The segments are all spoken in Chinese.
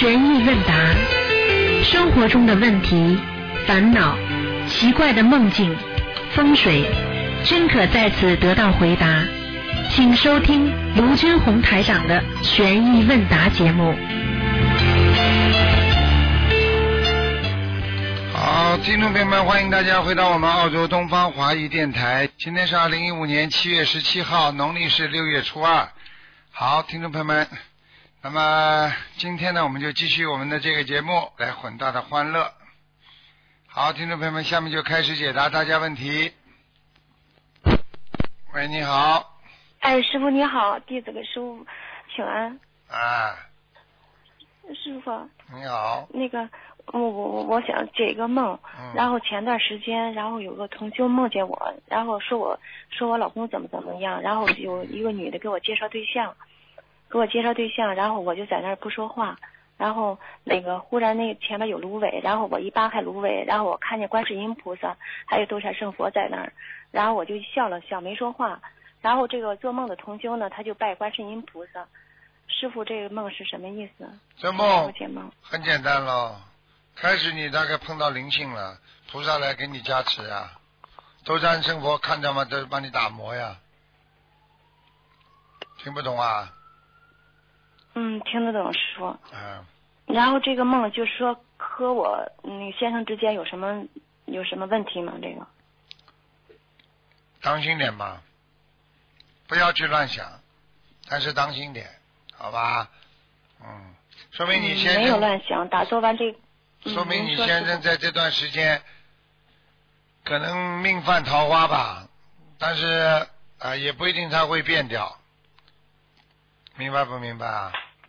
悬疑问答，生活中的问题、烦恼、奇怪的梦境、风水，均可在此得到回答。请收听卢军红台长的悬疑问答节目。 好，听众朋友们，欢迎大家回到我们澳洲东方华语电台。今天是2015年7月17号，农历是6月初2。好，听众朋友们，那么今天呢，我们就继续我们的这个节目，来混大的欢乐。好，听众朋友们，下面就开始解答大家问题。喂，你好。 哎，师傅你好，弟子给师傅请安。 啊。 师傅。 你好。 那个，我想解一个梦，然后前段时间，然后有个同修梦见我，然后说我老公怎么样，然后有一个女的给我介绍对象，然后我就在那儿不说话，然后那个忽然那前面有芦苇，然后我一扒开芦苇，然后我看见观世音菩萨还有斗战胜佛在那儿，然后我就笑了笑没说话，然后这个做梦的同修呢，他就拜观世音菩萨。师傅，这个梦是什么意思？ 这梦很简单咯，开始你大概碰到灵性了，菩萨来给你加持啊，斗战胜佛看到吗？都帮你打磨呀。听不懂啊？ 听得懂师傅。然后这个梦就是说和我先生之间有什么问题吗？这个当心点吧，不要去乱想，但是当心点，好吧？说明你先生没有乱想，打做完这说明你先生在这段时间可能命犯桃花吧，但是也不一定他会变掉，明白不明白啊？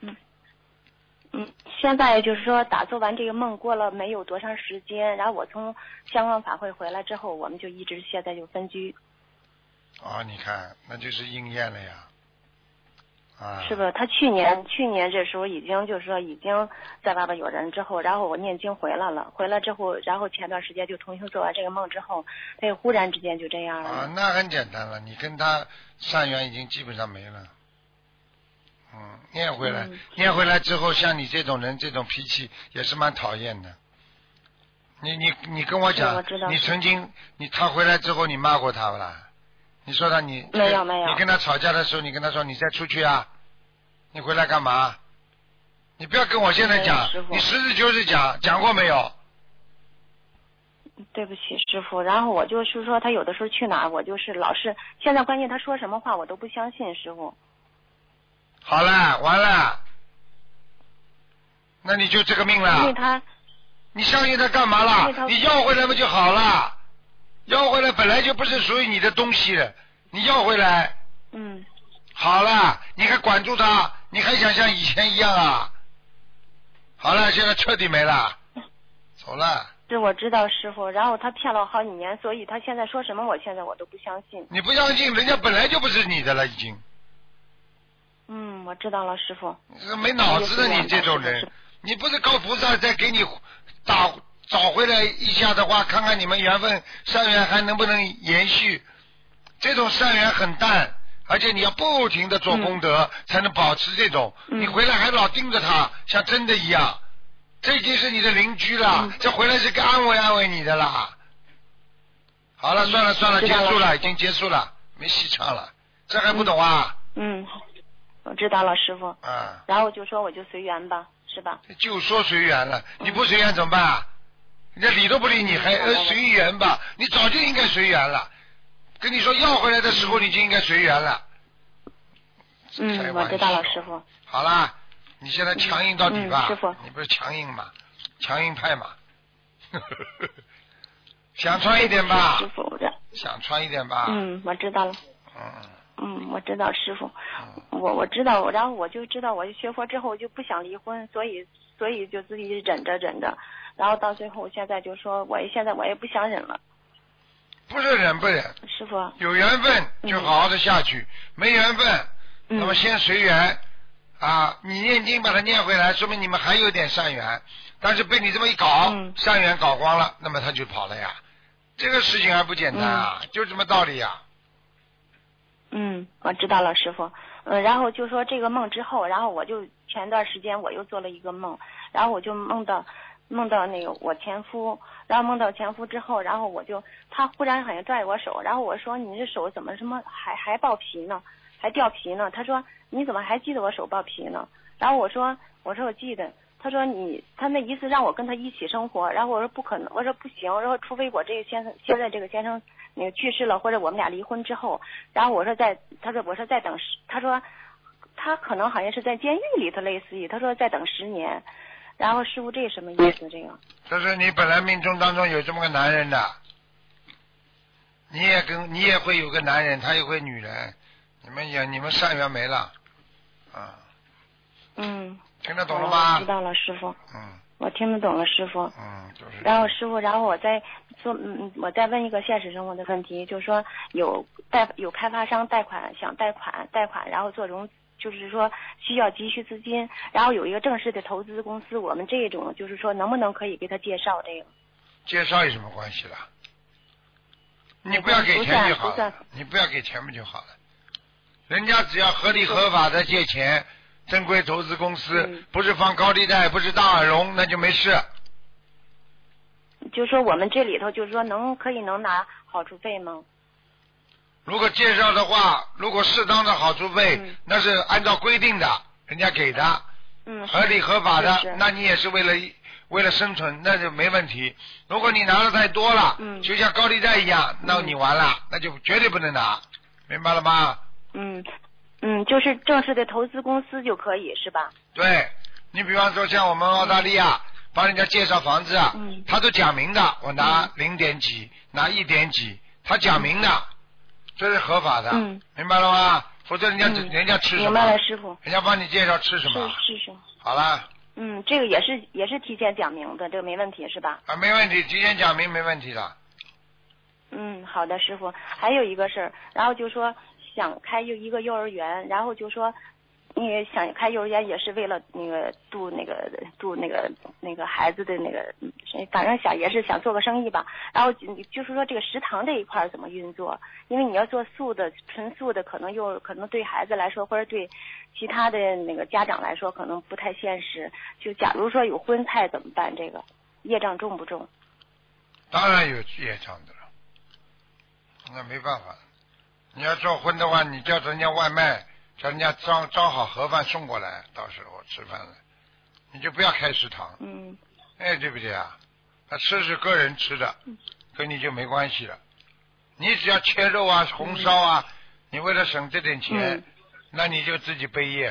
现在就是说打做完这个梦过了没有多长时间，然后我从香港法会回来之后，我们就一直现在就分居。 你看那就是应验了呀。 是不是？他去年这时候已经就是说已经在外边有人之后，然后我念经回来了，回来之后，然后前段时间就重新做完这个梦之后，他又忽然之间就这样了。 那很简单了，你跟他善缘已经基本上没了。念回来之后，像你这种人这种脾气也是蛮讨厌的。你跟我讲，你曾经他回来之后你骂过他不啦？你说他没有，你跟他吵架的时候，你跟他说你再出去啊，你回来干嘛？你不要跟我现在讲，你实事求是讲过没有？ 对不起师傅，然后我就是说他有的时候去哪儿，我就是老是现在关键他说什么话我都不相信师傅。 好了，完了，那你就这个命了。 因为他， 你相信他干嘛了？你要回来不就好了？要回来本来就不是属于你的东西了，你要回来。好了，你还管住他，你还想像以前一样啊？好了，现在彻底没了，走了。 这我知道师傅，然后他骗了我好几年，所以他现在说什么我都不相信。 你不相信，人家本来就不是你的了，已经。 我知道了师傅。 没脑子的你这种人，你不是靠菩萨再给你找回来一下的话，看看你们缘分善缘还能不能延续。这种善缘很淡，而且你要不停的做功德，才能保持这种。你回来还老盯着他，像真的一样，这已经是你的邻居了，这回来是个安慰你的啦。好了，算了，结束了，已经结束了，没戏唱了，这还不懂啊？ 我知道了师傅。然后就说我就随缘吧，是吧？ 就说随缘了，你不随缘怎么办？人家理都不理你，还随缘吧？你早就应该随缘了。跟你说要回来的时候，你就应该随缘了。 我知道了师傅。 好啦，你现在强硬到底吧？ 师傅， 你不是强硬嘛？强硬派嘛？想穿一点吧？ 师傅， 想穿一点吧？ 我知道了。我知道师傅，我知道，然后我就知道，我学佛之后我就不想离婚，所以就自己忍着，然后到最后现在就说现在我也不想忍了。 不是忍不忍， 师傅有缘分就好好的下去，没缘分，那么先随缘你念经把它念回来，说明你们还有点善缘，但是被你这么一搞，善缘搞光了，那么他就跑了呀。这个事情还不简单啊，就这么道理呀。 我知道了师傅， 然后就说这个梦之后，然后我就前段时间我又做了一个梦，然后我就梦到那个我前夫，然后梦到前夫之后，然后他忽然好像拽我手，然后我说你这手怎么什么还爆皮呢，还掉皮呢？他说你怎么还记得我手爆皮呢？然后我说我记得。他说他那意思让我跟他一起生活，然后我说不可能，我说不行，我说除非我这个现在这个先生那个去世了，或者我们俩离婚之后，然后我说再等他说他可能好像是在监狱里头类似于，他说再等10年，然后师傅这什么意思？这个就是你本来命中当中有这么个男人的，你也会有个男人，他也会女人，你们善缘没了啊。听得懂了吗？ 知道了，师傅。我听得懂了，师傅。 就是。 然后师傅，然后我再问一个现实生活的问题，就是说有开发商想贷款，然后做融，就是说需要急需资金，然后有一个正式的投资公司，我们这种就是说能不能可以给他介绍这个？ 介绍有什么关系了？你不要给钱就好了，你不要给钱不就好了？人家只要合理合法的借钱。正规投资公司不是放高利贷，不是大耳窿，那就没事。 就说我们这里头，就是说能拿好处费吗？ 如果介绍的话，如果适当的好处费，那是按照规定的，人家给的，合理合法的，那你也是为了生存，那就没问题。如果你拿的太多了，就像高利贷一样，那你完了，那就绝对不能拿，明白了吗？ 就是正式的投资公司就可以是吧？ 对，你比方说像我们澳大利亚帮人家介绍房子，他都讲明的，我拿0点几，拿1点几，他讲明的，这是合法的，明白了吗？否则人家吃什么？ 明白了，师傅。 人家帮你介绍吃什么？ 是。 好了。 这个也是提前讲明的，这个没问题是吧？ 没问题，提前讲明没问题的。 好的，师傅。还有一个事儿，然后就说。想开一个幼儿园，然后就说你想开幼儿园也是为了那个度那个孩子的那个，反正也是想做个生意吧。然后就是说这个食堂这一块怎么运作？因为你要做纯素的，可能对孩子来说，或者对其他的那个家长来说，可能不太现实。就假如说有荤菜怎么办？这个业障重不重？ 当然有业障的了，那没办法。你要做荤的话，你叫人家外卖，叫人家装好盒饭送过来，到时候吃饭了，你就不要开食堂。对不对啊？他吃是个人吃的，跟你就没关系了。你只要切肉啊、红烧啊，你为了省这点钱，那你就自己背业。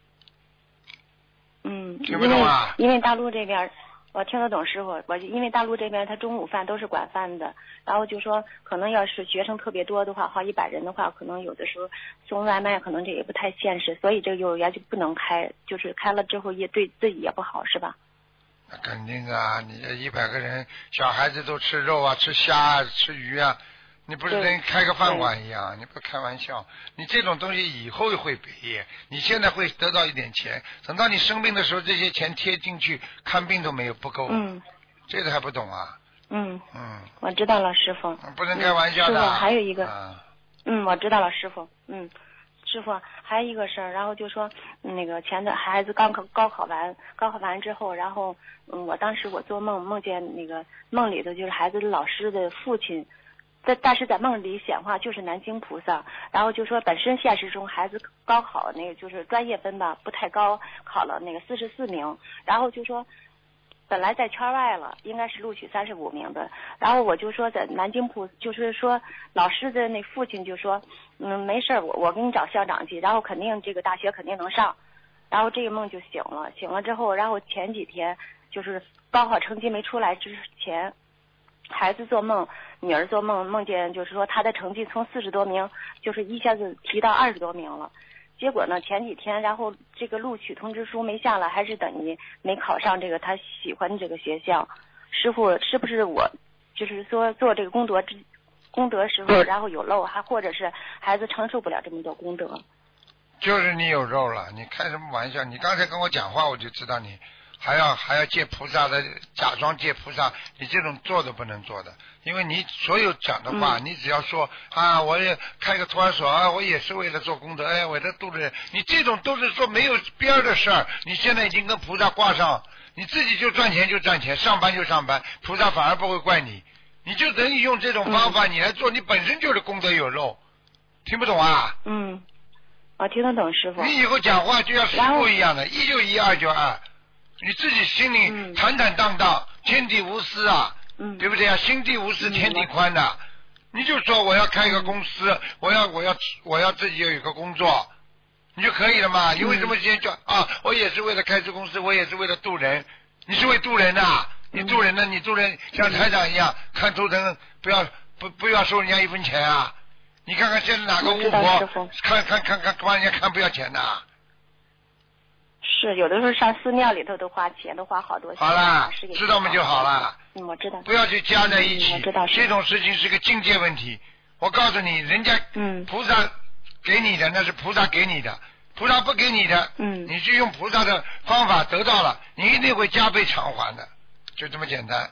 听不懂啊？ 因为大陆这边。我听得懂师傅，因为大陆这边他中午饭都是管饭的，然后就说可能要是学生特别多的话，好100人的话，可能有的时候送外卖可能这也不太现实，所以这个幼儿园就不能开，就是开了之后也对自己也不好，是吧？ 那肯定啊，你100个人，小孩子都吃肉啊，吃虾啊，吃鱼啊，你不是跟开个饭馆一样？你不开玩笑，你这种东西以后会赔业，你现在会得到一点钱，等到你生病的时候，这些钱贴进去看病都没有不够。这个还不懂啊？ 我知道了，师傅。 不能开玩笑的。 师傅还有一个，我知道了，师傅。师傅还有一个事儿，然后就说那个前的孩子高考完之后，然后我当时我做梦见那个梦里头就是孩子的老师的父亲。但是在梦里显化就是南京菩萨，然后就说本身现实中孩子高考那个就是专业分吧不太高，考了那个44名，然后就说本来在圈外了，应该是录取35名的，然后我就说在南京菩就是说老师的那父亲就说没事，我给你找校长去，然后肯定这个大学肯定能上，然后这个梦就醒了之后，然后前几天就是高考成绩没出来之前。孩子做梦，女儿做梦，梦见就是说她的成绩从40多名，就是一下子提到20多名了。结果呢，前几天，然后这个录取通知书没下来，还是等于没考上这个他喜欢的这个学校。师傅，是不是我就是说做这个功德时候，然后有漏，还或者是孩子承受不了这么多功德？ 就是你有肉了，你开什么玩笑？你刚才跟我讲话，我就知道你还要借菩萨的，假装借菩萨，你这种做都不能做的，因为你所有讲的话，你只要说啊，我也开个托儿所啊，我也是为了做功德，哎，我的度人，你这种都是说没有边儿的事儿，你现在已经跟菩萨挂上，你自己就赚钱就赚钱，上班就上班，菩萨反而不会怪你，你就等于用这种方法你来做，你本身就是功德有漏，听不懂啊？ 我听得懂师傅。 你以后讲话就像师傅一样的，一就一，二就二，你自己心里坦坦荡荡，天地无私啊，对不对啊？心地无私，天地宽的。你就说我要开一个公司，我要自己有一个工作，你就可以了嘛。你为什么先讲啊？我也是为了开这公司，我也是为了渡人。你是为渡人的，你渡人呢？你渡人像台长一样，看图腾不要收人家一分钱啊！你看看现在哪个巫婆看帮人家看不要钱的？ 是有的时候上寺庙里头都花钱，都花好多钱。 好了，知道吗就好了。 我知道。 不要去加在一起。 我知道。 这种事情是个境界问题。我告诉你，人家菩萨给你的那是菩萨给你的，菩萨不给你的，你去用菩萨的方法得到了，你一定会加倍偿还的，就这么简单。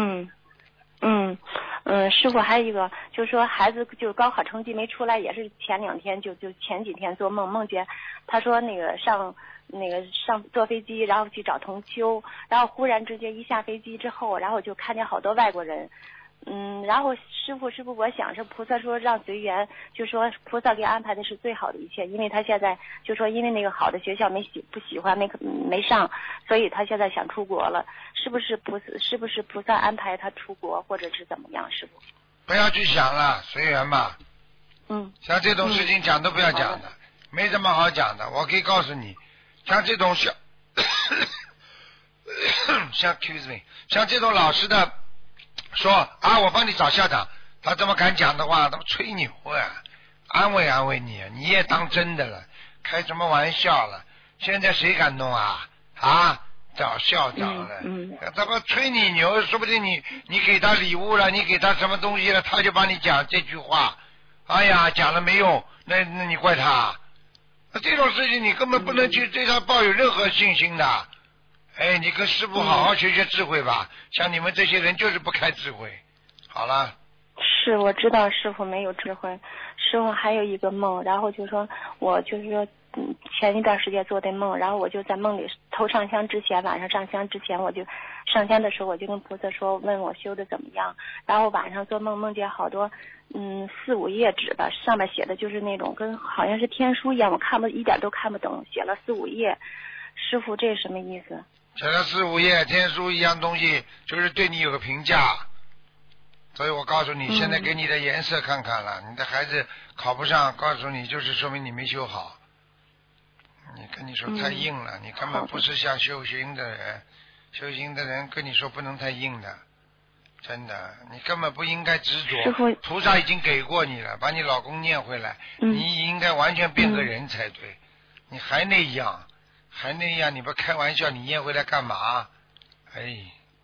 师傅还有一个，就是说孩子就高考成绩没出来，也是前2天就前几天做梦见，他说上坐飞机，然后去找同修，然后忽然之间一下飞机之后，然后就看见好多外国人，然后师傅，我想是菩萨说让随缘，就说菩萨给安排的是最好的一切，因为他现在就说因为那个好的学校不喜欢没上，所以他现在想出国了，是不是菩萨安排他出国，或者是怎么样？师傅不要去想了，随缘吧。像这种事情讲都不要讲的，没什么好讲的。我可以告诉你，像这种像这种老实的说啊，我帮你找校长，他这么敢讲的话，他们吹牛啊，安慰你，你也当真的了，开什么玩笑了？现在谁敢弄啊？找校长了，他们吹你牛，说不定你给他礼物了，你给他什么东西了，他就帮你讲这句话，哎呀，讲了没用，那你怪他？这种事情你根本不能去对他抱有任何信心的。哎，你跟师父好好学学智慧吧，像你们这些人就是不开智慧。好了。 是，我知道师傅没有智慧。师傅还有一个梦，然后就说我就是说前一段时间做的梦，然后我就在梦里头上香之前，晚上上香之前，我就上香的时候我就跟菩萨说，问我修的怎么样，然后晚上做梦见好多4、5页纸的，上面写的就是那种跟好像是天书一样，我一点都看不懂，写了4、5页。师傅这是什么意思？ 写了4、5页天书一样东西，就是对你有个评价。所以我告诉你，现在给你的颜色看看了，你的孩子考不上，告诉你就是说明你没修好。你跟你说太硬了，你根本不是像修行的人，修行的人跟你说不能太硬的，真的，你根本不应该执着。菩萨已经给过你了，把你老公念回来，你应该完全变个人才对，你还那样，你不开玩笑，你念回来干嘛？哎。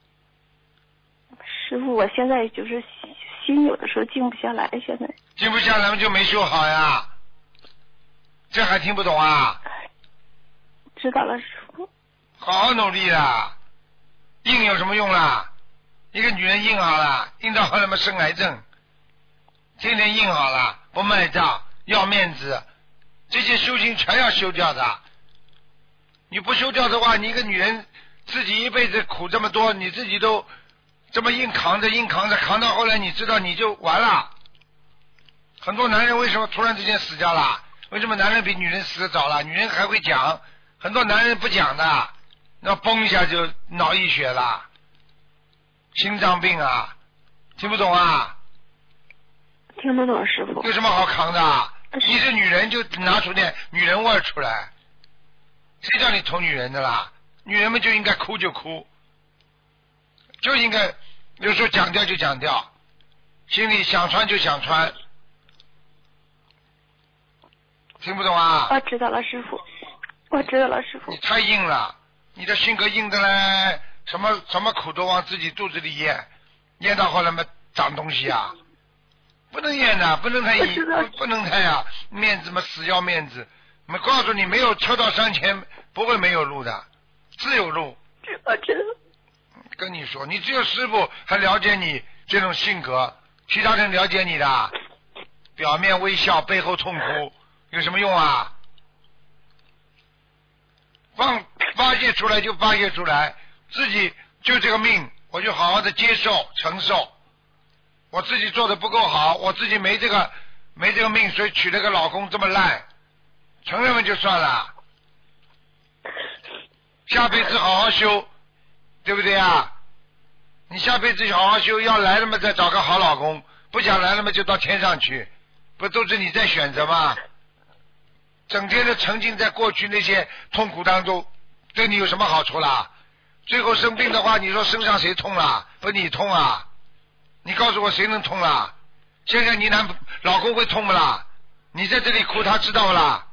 师傅，我现在就是心有的时候静不下来，现在静不下来就没修好呀，这还听不懂啊？ 知道了，师傅。 好好努力啦，硬有什么用啦？一个女人硬好了，硬到后来嘛生癌症，天天硬好了，不卖账，要面子，这些修行全要修掉的。你不修掉的话，你一个女人自己一辈子苦这么多，你自己都这么硬扛着，扛到后来，你知道你就完了。很多男人为什么突然之间死掉了？为什么男人比女人死得早了？女人还会讲，很多男人不讲的，那崩一下就脑溢血了，心脏病啊，听不懂啊？ 听得懂，师傅。 有什么好扛的？你是女人就拿出点女人味出来，谁叫你宠女人的啦？女人们就应该哭就哭。就应该有时候讲掉就讲掉，心里想穿就想穿，听不懂啊？ 我知道了，师傅。我知道了，师傅。 你太硬了，你的性格硬的嘞，什么苦都往自己肚子里咽，咽到后来嘛长东西啊，不能咽的，不能太硬，不能太啊，面子嘛死要面子。我告诉你，没有车到山前不会没有路的，自有路。 我知道。 跟你说，你只有师傅还了解你这种性格，其他人了解你的，表面微笑，背后痛哭，有什么用啊？发泄出来就发泄出来，自己就这个命，我就好好的接受承受。我自己做的不够好，我自己没这个命，所以娶了个老公这么烂，承认了就算了。下辈子好好修，对不对啊？你下辈子好好修，要来了嘛再找个好老公，不想来了嘛就到天上去，不都是你在选择吗？整天的沉浸在过去那些痛苦当中，对你有什么好处啦？最后生病的话，你说身上谁痛啦？不你痛啊？你告诉我谁能痛啦？现在你老公会痛不啦？你在这里哭，他知道不啦？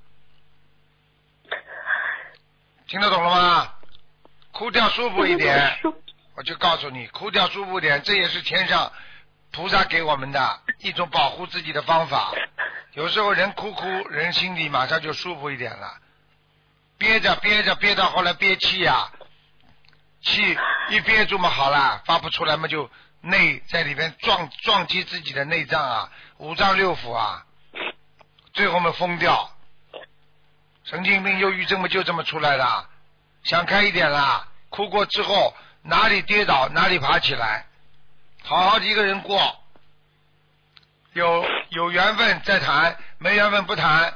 听得懂了吗？哭掉舒服一点，我就告诉你，哭掉舒服一点，这也是天上菩萨给我们的一种保护自己的方法。有时候人哭，人心里马上就舒服一点了。憋着憋到后来憋气啊，气一憋住嘛好了，发不出来嘛就内在里边撞击自己的内脏啊，五脏六腑啊，最后嘛疯掉。神经病忧郁症嘛就这么出来的。想开一点啦，哭过之后哪里跌倒哪里爬起来，好好的一个人过。有缘分再谈，没缘分不谈。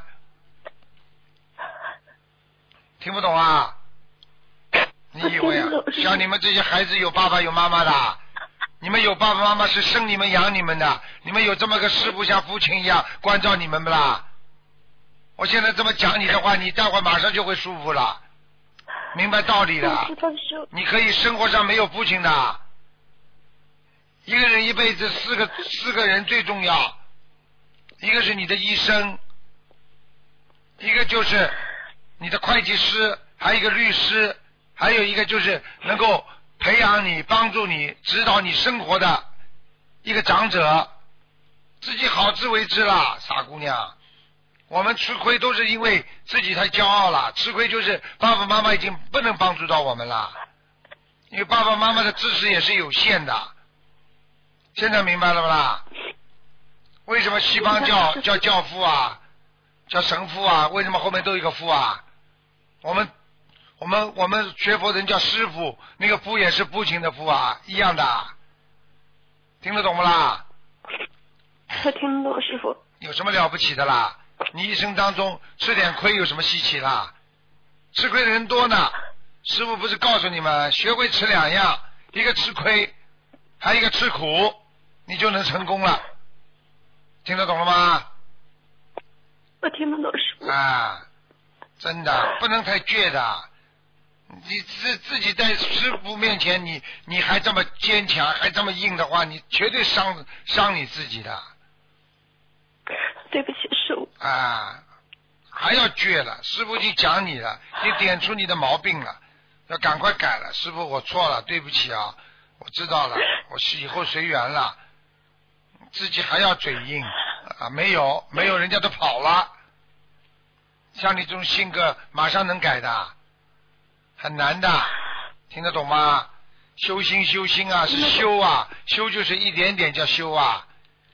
听不懂啊？你以为啊？像你们这些孩子有爸爸有妈妈的，你们有爸爸妈妈是生你们养你们的，你们有这么个师傅像父亲一样关照你们不啦？我现在这么讲你的话，你待会马上就会舒服了，明白道理了。你可以生活上没有父亲的，一个人一辈子四个人最重要，一个是你的医生，一个就是你的会计师，还有一个律师，还有一个就是能够培养你、帮助你、指导你生活的一个长者。自己好自为之啦，傻姑娘。我们吃亏都是因为自己太骄傲了，吃亏就是爸爸妈妈已经不能帮助到我们了，因为爸爸妈妈的知识也是有限的。现在明白了不啦？为什么西方叫教父啊，叫神父啊？为什么后面都有一个父啊？我们学佛人叫师父，那个父也是父亲的父啊，一样的。听得懂不啦？ 他听得懂，师父。 有什么了不起的啦？你一生当中吃点亏有什么稀奇啦？吃亏的人多呢。师父不是告诉你们，学会吃两样，一个吃亏，还有一个吃苦，你就能成功了。听得懂了吗？ 我听得懂，师父。 啊，真的不能太倔的。你自己在师父面前，你还这么坚强，还这么硬的话，你绝对伤你自己的。 对不起，师父。 啊，还要倔了，师父已经讲你了，你点出你的毛病了，要赶快改了。师父，我错了，对不起啊，我知道了，我以后随缘了。自己还要嘴硬啊？没有，人家都跑了。像你这种性格，马上能改的，很难的，听得懂吗？修心啊，是修啊，修就是一点点叫修啊。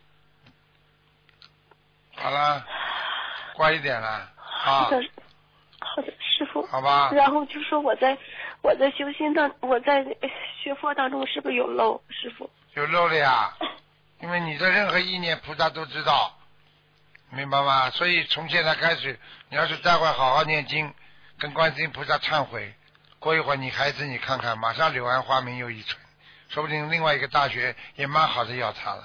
好了，乖一点了啊。 好的，师父。 好吧。 然后就说我在修心我在学佛当中是不是有漏，师父？ 有漏了呀，因为你的任何意念菩萨都知道，明白吗？所以从现在开始，你要是待会好好念经，跟观世音菩萨忏悔，过一会儿你孩子你看看，马上柳暗花明又一村，说不定另外一个大学也蛮好的要他了。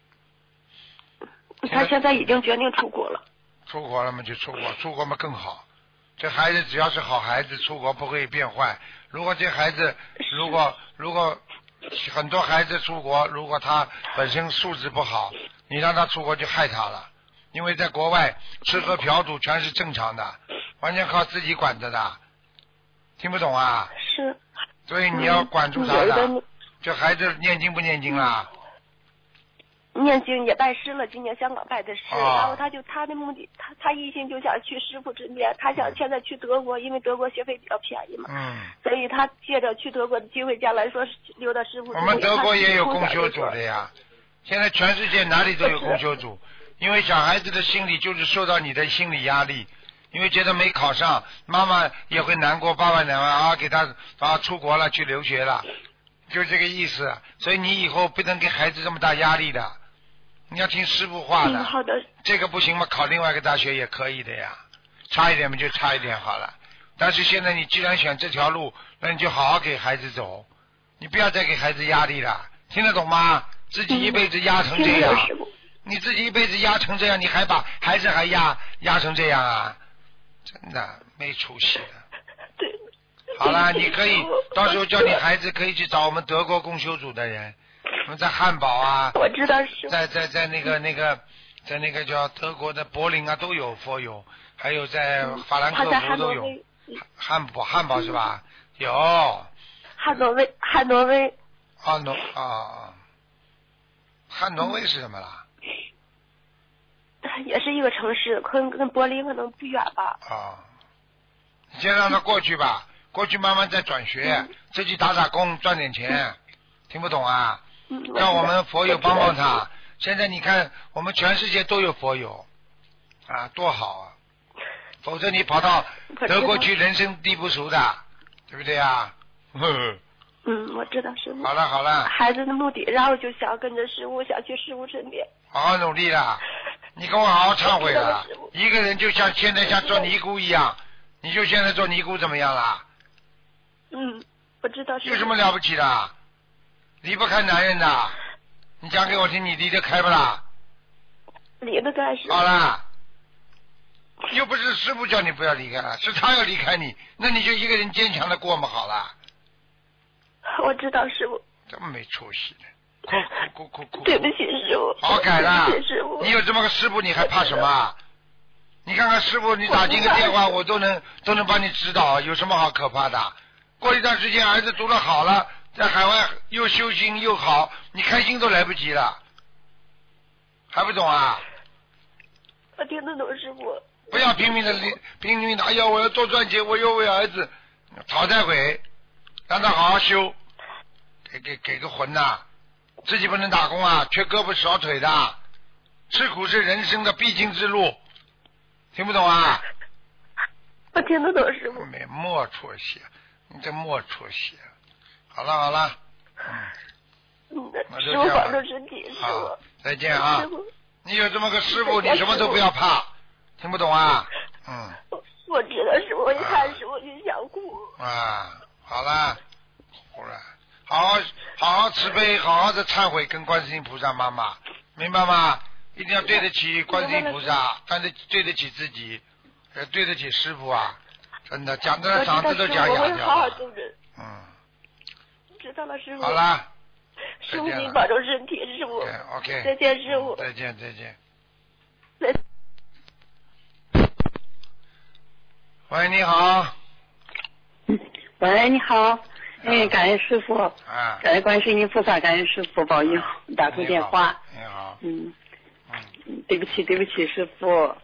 他现在已经决定出国了。 出国了嘛就出国嘛更好。这孩子只要是好孩子，出国不会变坏。如果这孩子，如果很多孩子出国，如果他本身素质不好，你让他出国就害他了。因为在国外吃喝嫖赌全是正常的，完全靠自己管着的。听不懂啊？ 是。 所以你要管住他的。这孩子念经不念经啦？ 念经也拜师了，今年香港拜的师，然后他的目的，他一心就想去师傅身边，他想现在去德国，因为德国学费比较便宜嘛，所以他借着去德国的机会，将来说留到师傅。 我们德国也有共修组的呀，现在全世界哪里都有共修组，因为小孩子的心理就是受到你的心理压力，因为觉得没考上，妈妈也会难过，爸爸难过啊，给他出国了，去留学了，就这个意思。所以你以后不能给孩子这么大压力的。你要听师傅话的， 好的。 这个不行嘛，考另外一个大学也可以的呀，差一点嘛就差一点好了。但是现在你既然选这条路，那你就好好给孩子走，你不要再给孩子压力了，听得懂吗？自己一辈子压成这样，你自己一辈子压成这样，你还把孩子还压成这样啊？真的没出息的。 对。 好了，你可以到时候叫你孩子可以去找我们德国共修组的人。我们在汉堡啊， 我知道是在那个叫德国的柏林啊都有佛友，还有在法兰克福都有。汉堡是吧？有。 汉诺威。汉诺威是什么啦？ 也是一个城市，跟柏林可能不远吧。 你先让他过去吧，过去慢慢再转学，自己打工赚点钱，听不懂啊？让我们佛友帮帮他。现在你看，我们全世界都有佛友，啊，多好啊！否则你跑到德国去，人生地不熟的，对不对啊？ 我知道师傅。 好了。 孩子的目的，然后就想跟着师傅，想去师傅身边。 好好努力啦！你跟我好好忏悔了。一个人就像现在像做尼姑一样，你就现在做尼姑怎么样啦？ 我知道师傅。 有什么了不起的？离不开男人的，你讲给我听，你离得开不啦？ 离得开是。 好啦，又不是师傅叫你不要离开了，是他要离开你，那你就一个人坚强的过嘛好了。 我知道师傅。 这么没出息的，哭。 对不起师傅。 好改了。 对不起师傅。 你有这么个师傅，你还怕什么？你看看师傅，你打进个电话，我都能帮你指导，有什么好可怕的？过一段时间儿子读得好了。在海外又修行又好，你开心都来不及了，还不懂啊？ 我听得懂师傅。 不要拼命的，哎呀，我要多赚钱，我要为儿子，讨债鬼，让他好好修，给个魂呐！自己不能打工啊，缺胳膊少腿的，吃苦是人生的必经之路，听不懂啊？ 我听得懂师傅。 没出息，你这没出息。好了， 师傅保重身体，师傅。 再见啊！你有这么个师傅，你什么都不要怕，听不懂啊？ 我知道师傅，我一看师傅就想哭。 好了，哭了，好好慈悲，好好的忏悔，跟观世音菩萨妈妈，明白吗？一定要对得起观世音菩萨，对得起自己，对得起师傅啊！真的，讲的嗓子都讲哑掉了。 好好做人。知道了，师傅。 好啦， 师傅您保重身体，师傅。 OK。 再见，师傅。 再见。喂，你好。 喂，你好。感恩师傅。感恩观世音菩萨，感恩师傅保佑，打通电话。 你好。 对不起，师傅。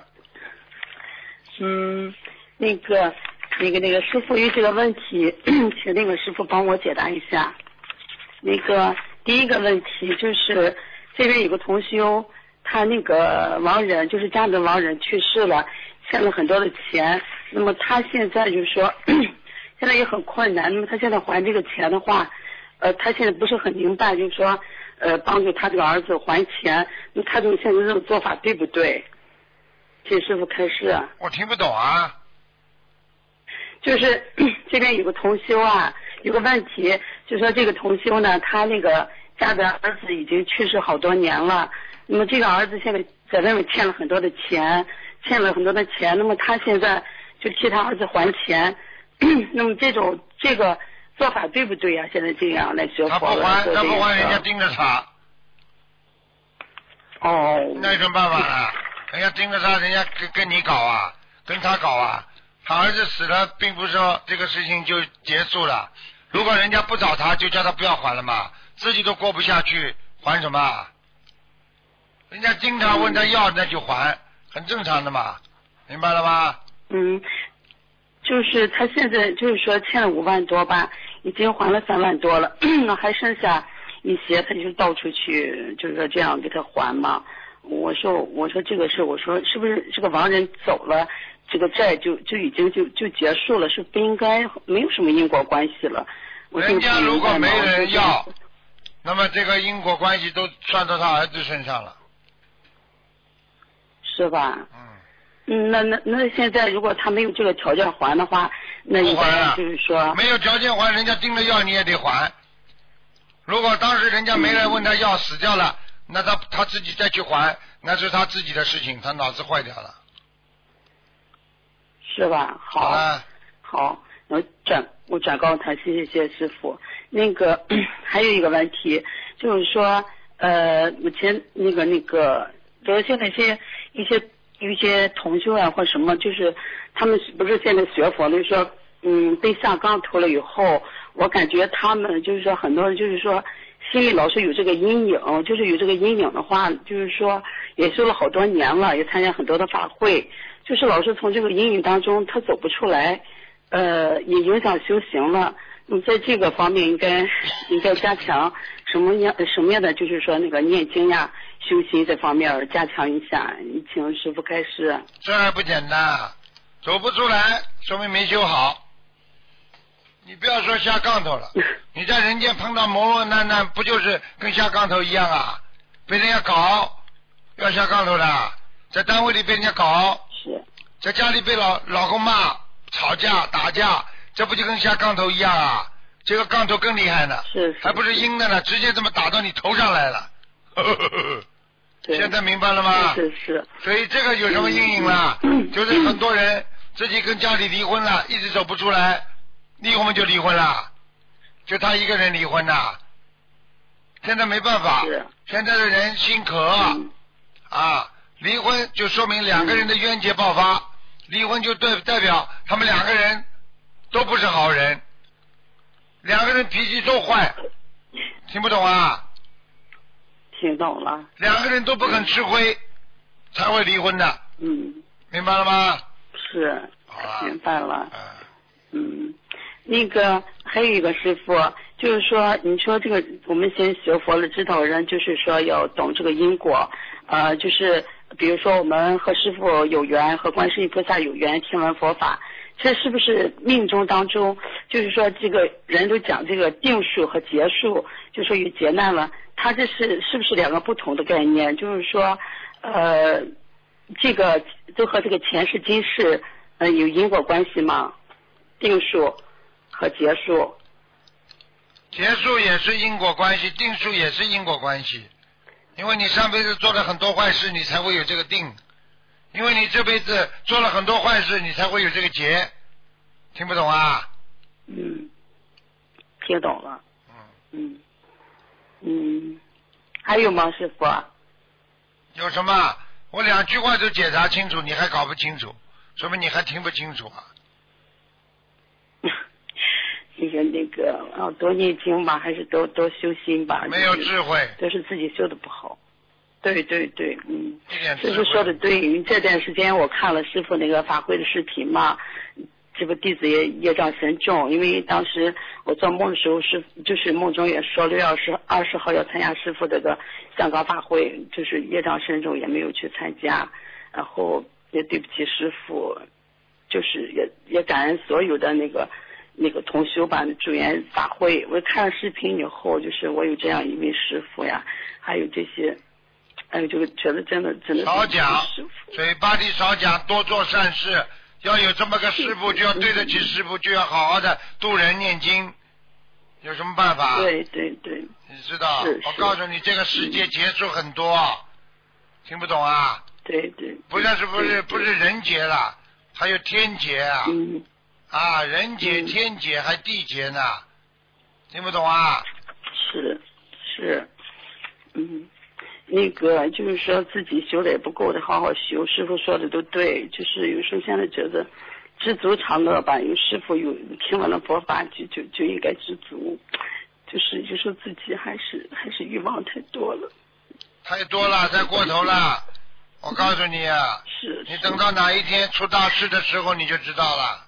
那个师傅有几个问题，请那个师傅帮我解答一下。第一个问题就是这边有个同修，他那个亡人就是家里的亡人去世了，欠了很多的钱，那么他现在就是说现在也很困难，那么他现在还这个钱的话，他现在不是很明白，就是说帮助他这个儿子还钱，那他这种现在这种做法对不对？请师傅开示。 我听不懂啊。 就是这边有个同修啊，有个问题，就说这个同修呢，他那个家的儿子已经去世好多年了，那么这个儿子现在在外面欠了很多的钱，那么他现在就替他儿子还钱，那么这个做法对不对呀？现在这样来学佛了， 他不还，人家盯着他。那有什么办法啊？人家盯着他，人家跟你搞啊，跟他搞啊。他儿子死了，并不是说这个事情就结束了。如果人家不找他，就叫他不要还了嘛，自己都过不下去，还什么？ 人家经常问他要，那就还，很正常的嘛，明白了吗？ 就是他现在就是说欠了5万多吧，已经还了3万多了，还剩下一些，他就到处去，就是说这样给他还嘛。我说这个事，我说是不是这个亡人走了，这个债就已经就结束了，是不应该没有什么因果关系了。 人家如果没人要，那么这个因果关系都算到他儿子身上了， 是吧？那现在如果他没有这个条件还的话，那应该就是说没有条件还，人家盯着要你也得还。如果当时人家没人问他要死掉了，那他自己再去还，那是他自己的事情，他脑子坏掉了， 是吧？好，我转告他，谢谢师傅。那个还有一个问题，就是说目前那个就是现在一些同修啊或什么，就是他们不是现在学佛的说被下杠头了以后，我感觉他们就是说很多人就是说心里老是有这个阴影，就是有这个阴影的话，就是说也修了好多年了，也参加很多的法会，就是老是从这个阴影当中他走不出来，也影响修行了。在这个方面应该加强什么样的，就是说那个念经呀、修心这方面加强一下，请师父开示。 这还不简单，走不出来说明没修好。你不要说下杠头了，你在人间碰到磨磨难难，不就是跟下杠头一样啊？被人家搞，要下杠头的，在单位里被人家搞， 是在家里被老公骂、吵架、打架，这不就跟下杠头一样啊？这个杠头更厉害呢，还不是阴的呢，直接这么打到你头上来了。现在明白了吗？ 是。 所以这个有什么阴影了？就是很多人自己跟家里离婚了，一直走不出来，离婚就离婚了，就他一个人离婚了。现在没办法，现在的人心渴啊，离婚就说明2个人的冤结爆发，离婚就代表他们2个人都不是好人，2个人脾气都坏，听不懂啊？ 听懂了。 2个人都不肯吃亏，才会离婚的。明白了吗？ 是，明白了。那个还有一个师傅，就是说，你说这个我们先学佛了指导人，就是说要懂这个因果，就是比如说我们和师傅有缘，和观世音菩萨有缘，听闻佛法。这是不是命中当中，就是说这个人都讲这个定数和劫数，就说有劫难了，他这是不是2个不同的概念？就是说，这个都和这个前世今世有因果关系吗？定数和劫数。 劫数也是因果关系，定数也是因果关系，因为你上辈子做了很多坏事，你才会有这个定。因为你这辈子做了很多坏事，你才会有这个劫，听不懂啊？ 听懂了。还有吗，师傅？ 有什么？我2句话就解答清楚，你还搞不清楚，说明你还听不清楚啊。 就是那个多念经吧，还是多修心吧？ 没有智慧， 都是自己修的不好。对，师傅说的对。因为这段时间我看了师傅那个法会的视频嘛，这个弟子也业障深重。因为当时我做梦的时候，就是梦中也说6月20号要参加师傅这个香港法会，就是业障深重，也没有去参加。然后也对不起师傅，就是也感恩所有的那个同修吧，助缘法会。我看了视频以后，就是我有这样一位师傅呀，还有这些。这个觉得真的少讲，嘴巴里少讲，多做善事。要有这么个师傅，就要对得起师傅，就要好好的度人念经。有什么办法？ 对， 你知道，我告诉你，这个世界劫数很多，听不懂啊？ 对， 不是人劫了，还有天劫啊！人劫、天劫还地劫呢，听不懂啊？ 是，那个就是说自己修的也不够的，好好修。师傅说的都对，就是有时候现在觉得知足常乐吧。有师傅有听完了佛法，就应该知足。就是有时候自己还是欲望太多了。 太多了，太过头了。我告诉你啊，你等到哪一天出大事的时候，你就知道了。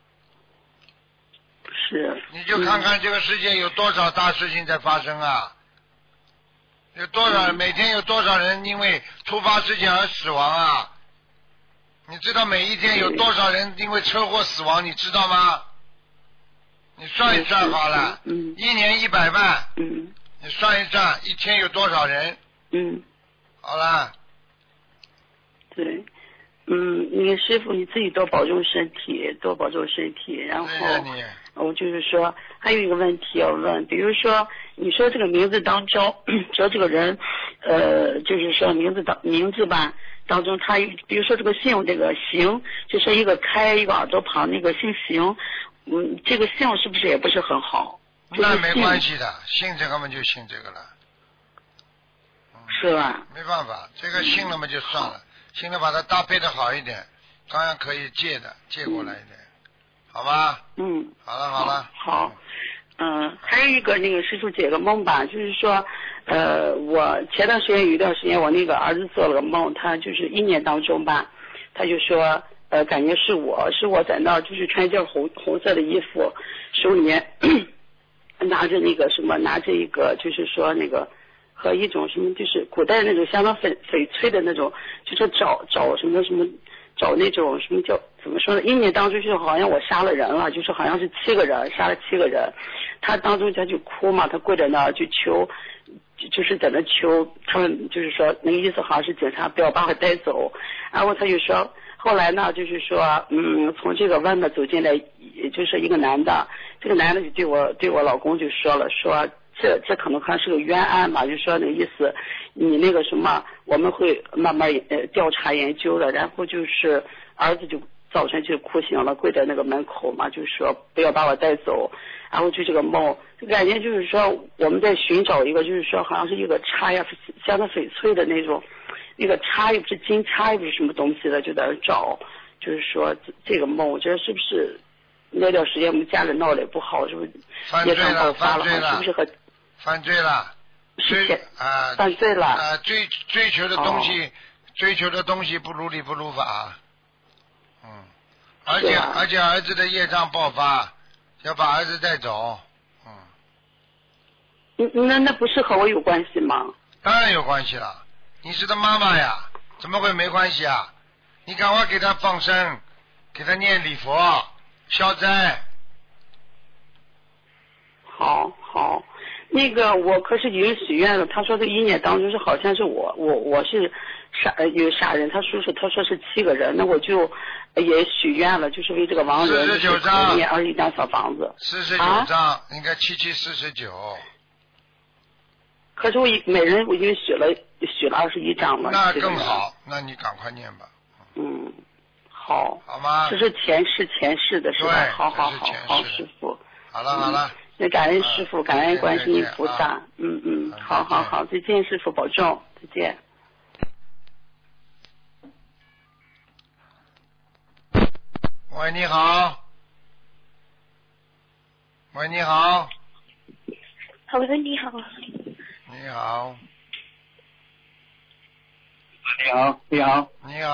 是。 你就看看这个世界有多少大事情在发生啊！有多少每天有多少人因为突发事件而死亡啊？你知道每一天有多少人因为车祸死亡？你知道吗？你算一算好了，一年100万，你算一算，一天有多少人？好了。 对，那个师傅你自己多保重身体，多保重身体。然后我就是说，还有一个问题要问，比如说你说这个名字当中，说这个人，就是说名字吧当中，他比如说这个姓这个行，就是一个开一个耳朵旁那个姓行，这个姓是不是也不是很好？ 那没关系的，姓这个嘛就姓这个了。 是吧？ 没办法，这个信了嘛就算了，信了把它搭配的好一点，当然可以借过来一点，好吧？好了。 好，还有一个那个师傅解个梦吧，就是说，我前段时间有一段时间，我那个儿子做了个梦，他就是1年当中吧，他就说，感觉是我在那儿，就是穿一件红色的衣服，手里面拿着那个什么，拿着一个就是说那个。和一种什么就是古代那种相当翡翠的那种，就是找什么找那种什么叫怎么说呢？1年当中就好像我杀了人了，就是好像是7个人，杀了7个人。他当中他就哭嘛，他跪在那儿就求，就是在那求他们，就是说那个意思好像是警察不要把我带走。然后他就说，后来呢就是说，从这个外面走进来，就是一个男的，这个男的就对我老公就说了说。这可能还是个冤案吧，就说那意思，你那个什么，我们会慢慢调查研究的。然后就是儿子就早晨就哭醒了，跪在那个门口嘛，就说不要把我带走。然后就这个梦，就感觉就是说我们在寻找一个，就是说好像是一个叉呀，相当翡翠的那种，那个叉又不是金叉，又不是什么东西的，就在那找。就是说这个梦，我觉得是不是那段时间我们家里闹得也不好，是不是业障爆发了？是不是和犯罪了， 犯罪了追求的东西不如理不如法，而且儿子的业障爆发，要把儿子带走， 那不是和我有关系吗？ 当然有关系了，你是他妈妈呀，怎么会没关系啊？你赶快给他放生，给他念礼佛消灾。 好。那个我可是已经许愿了，他说这1年当中是好像是我是杀人，他说是7个人，那我就也许愿了，就是为这个亡人 49张念21张小房子。 49张，应该7749。 可是每人我已经许了21张了。 那更好，那你赶快念吧。 好吗？ 这是前世的是吧？好，师傅。 好了。 那感恩师傅，感恩观世音菩萨。好，再见，师傅保重，再见。 喂，你好。喂，你好。 好的，你好。 你好。 你好。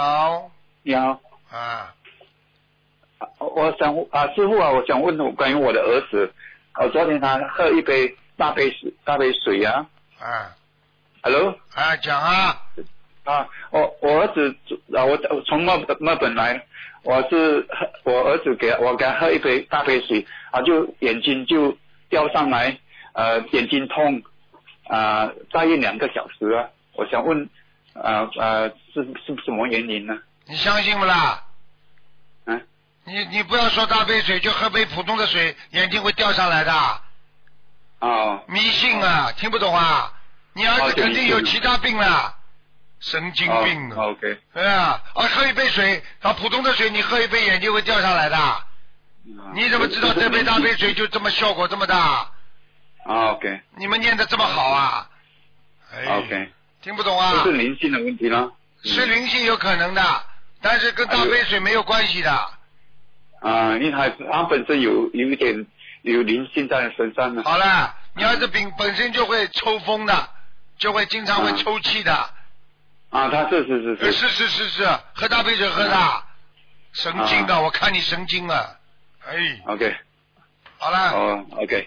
我想师傅啊，我想问关于我的儿子。昨天他喝一杯大杯水啊。Hello。 讲啊。 我儿子我从墨本来，我儿子给他喝一杯大杯水就眼睛就掉上来，眼睛痛大约2个小时啊。我想问是什么原因呢？ 你相信不啦？你不要说大杯水，就喝杯普通的水，眼睛会掉上来的。迷信啊，听不懂啊？你儿子肯定有其他病了，神经病啊。 OK。 对啊，喝一杯水，普通的水你喝一杯眼睛会掉下来的。你怎么知道这杯大杯水就这么效果这么大 ？OK。 你们念得这么好啊 ？OK。 听不懂啊？ 这是灵性的问题吗？ 是灵性有可能的，但是跟大杯水没有关系的。 因为他本身有一点灵性在身上呢。 好了，你儿子本身就会抽风的， 就会经常会抽气的。 啊，他是， 是，喝大杯水喝的，神经的，我看你神经啊，哎。 OK。 好了。 哦 ，OK。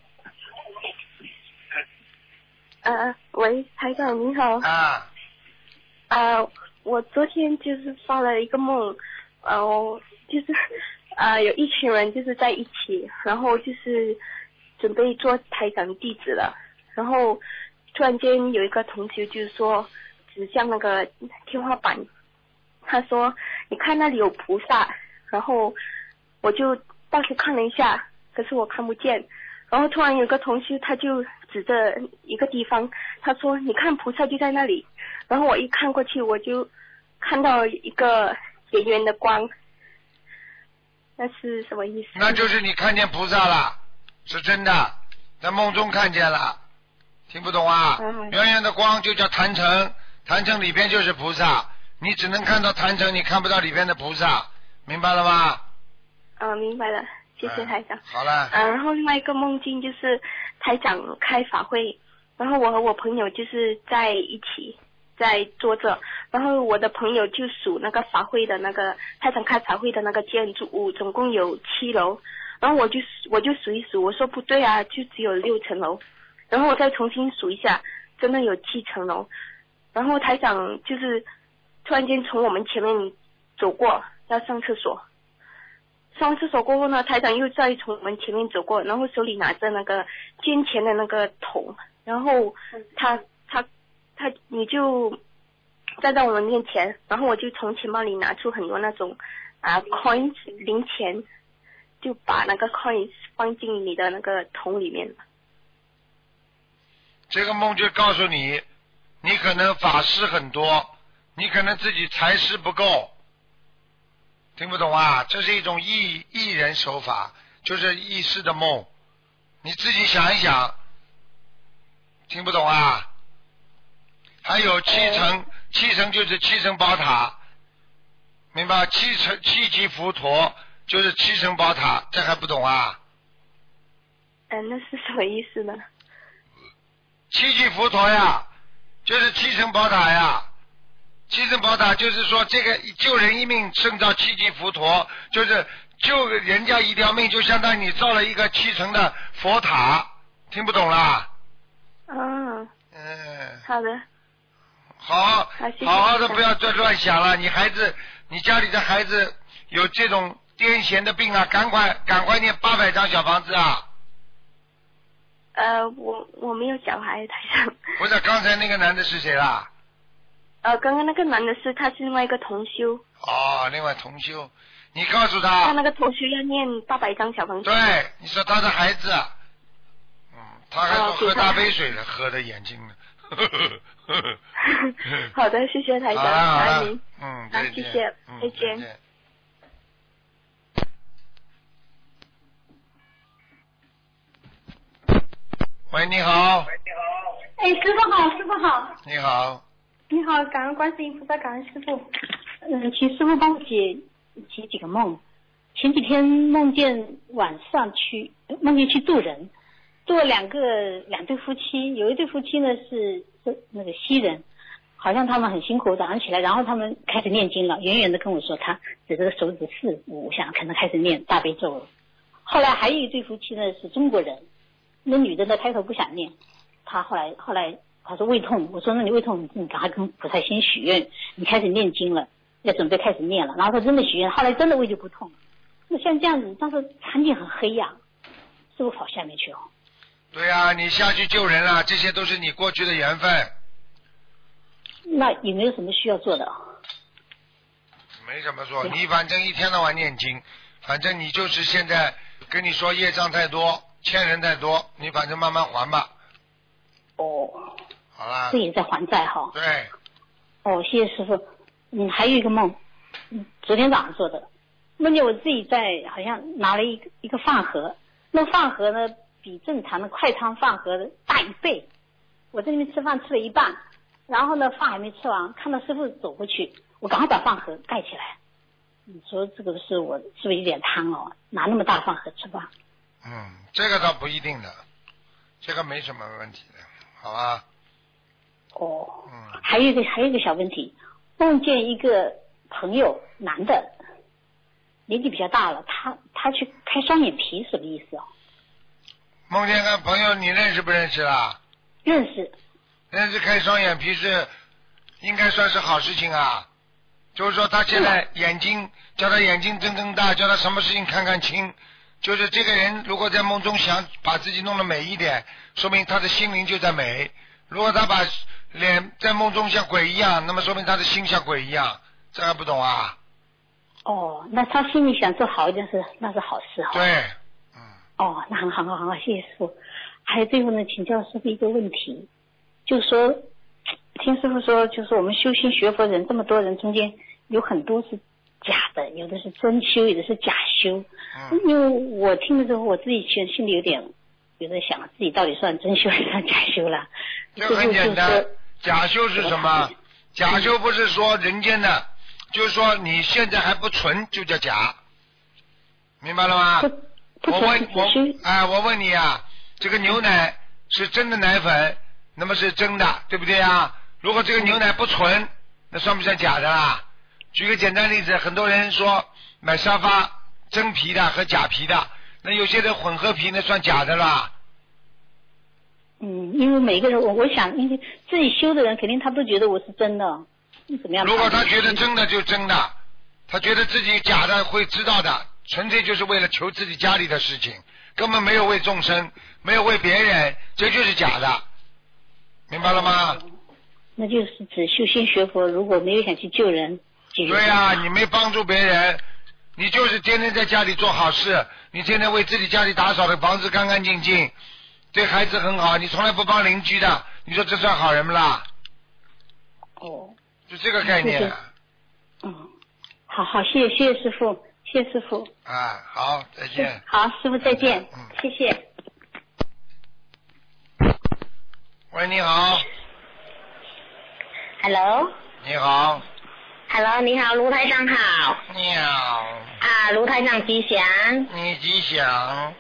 喂，台长你好。我昨天就是发了一个梦，就是有一群人就是在一起，然后就是准备做台长弟子了，然后突然间有一个同学就是说指向那个天花板，他说你看那里有菩萨，然后我就到处看了一下，可是我看不见，然后突然有个同学他就指着一个地方，他说你看菩萨就在那里，然后我一看过去我就看到一个圆圆的光，那是什么意思？ 那就是你看见菩萨了，是真的，在梦中看见了，听不懂啊？圆圆的光就叫坛城，坛城里边就是菩萨，你只能看到坛城，你看不到里边的菩萨，明白了吗？ 明白了，谢谢台长。 好了。 然后另外一个梦境就是台长开法会，然后我和我朋友就是在一起在坐着，然后我的朋友就数那个法会的那个台长开法会的那个建筑物，总共有7楼，然后我就数一数，我说不对啊，就只有6层楼，然后我再重新数一下，真的有7层楼，然后台长就是突然间从我们前面走过，要上厕所。上完厕所过后呢，台长又再从我们前面走过，然后手里拿着那个捐钱的那个桶，然后你就站在我们面前，然后我就从钱包里拿出很多那种coins 零钱，就把那个 coins 放进你的那个桶里面。 这个梦就告诉你，你可能法师很多，你可能自己财施不够。听不懂啊？这是一种异人手法，就是异世的梦，你自己想一想。听不懂啊？还有7层就是7层宝塔，明白？7级佛陀就是7层宝塔，这还不懂啊？ 那是什么意思呢 ？7级佛陀呀，就是7层宝塔呀。7层宝塔就是说，这个救人一命胜造7级佛陀，就是救人家一条命，就相当于你造了一个7层的佛塔，听不懂啦？ 好的。 好好的，不要再乱想了。你家里的孩子有这种癫痫的病啊，赶快念800张小房子啊！ 我没有小孩，台上。 不是，刚才那个男的是谁啦？ 刚刚那个男的他是另外一个同修。 另外同修，你告诉他。 他那个同修要念800张小房子。 对，你说他的孩子，他还说喝大杯水了，喝的眼睛了。 好的，谢谢台长，感恩您。 再见。 谢谢，再见。 喂，你好。 哎，师傅好，师傅好。 你好。 你好，感恩观世音菩萨，感恩师傅。请师傅帮我解几个梦。前几天梦见晚上去渡人，渡了两对夫妻，有一对夫妻呢是那个西人，好像他们很辛苦，早上起来，然后他们开始念经了，远远的跟我说，他指着手指4、5下，可能开始念大悲咒了。后来还有一对夫妻呢是中国人，那女的呢开头不想念，她后来他说胃痛，我说那你胃痛，你赶快跟菩萨先许愿，你开始念经了，要准备开始念了，然后他真的许愿，后来真的胃就不痛了。那像这样子，当时场景很黑呀，是不是跑下面去哦？ 对呀，你下去救人了，这些都是你过去的缘分。 那有没有什么需要做的？ 没什么做，你反正一天到晚念经，反正你就是现在跟你说业障太多，欠人太多，你反正慢慢还吧。好啦， 这也在还债哈。 对。 谢谢师傅。还有一个梦，昨天早上做的，梦见我自己在好像拿了一个饭盒，那饭盒呢比正常的快餐饭盒大1倍。我在那边吃饭吃了一半，然后呢饭还没吃完，看到师傅走过去，我赶快把饭盒盖起来。你说这个是我是不是有点贪哦？拿那么大饭盒吃饭？ 这个倒不一定的，这个没什么问题的，好吧？ 哦。还有一个小问题，梦见一个朋友男的，年纪比较大了，他去开双眼皮，什么意思啊？ 梦见个朋友，你认识不认识啦？ 认识。 认识，开双眼皮是应该算是好事情啊。就是说他现在眼睛，叫他眼睛睁更大，叫他什么事情看看清。就是这个人如果在梦中想把自己弄得美一点，说明他的心灵就在美。如果他把脸在梦中像鬼一样，那么说明他的心像鬼一样。这还不懂啊？ 哦，那他心里想做好一点那是好事对。 哦，那很好，谢谢师傅。还有最后呢，请教师傅一个问题，就是说，听师傅说，就是我们修心学佛人这么多人中间，有很多是假的，有的是真修，有的是假修。因为我听的时候，我自己其实心里有在想，自己到底算真修还是算假修了。 这很简单，假修是什么？假修不是说人间的，就是说你现在还不纯就叫假，明白了吗？我问你啊，这个牛奶是真的奶粉，那么是真的，对不对啊？如果这个牛奶不纯，那算不算假的啦？举个简单例子，很多人说买沙发真皮的和假皮的，那有些人混合皮那算假的啦。 因为每个人，我想，因为自己修的人肯定他不觉得我是真的，怎么样？ 如果他觉得真的就真的，他觉得自己假的会知道的，纯粹就是为了求自己家里的事情，根本没有为众生，没有为别人，这就是假的，明白了吗？ 那就是指修心学佛，如果没有想去救人。 对啊，你没帮助别人，你就是天天在家里做好事，你天天为自己家里打扫的房子干干净净，对孩子很好，你从来不帮邻居的，你说这算好人不啦？就这个概念。 好，谢谢师傅，谢谢师傅。 好，再见。 好，师傅再见。谢谢。 喂，你好。 Hello。 你好。 Hello， 你好，卢台长好。 你好。 卢台长吉祥。 你吉祥。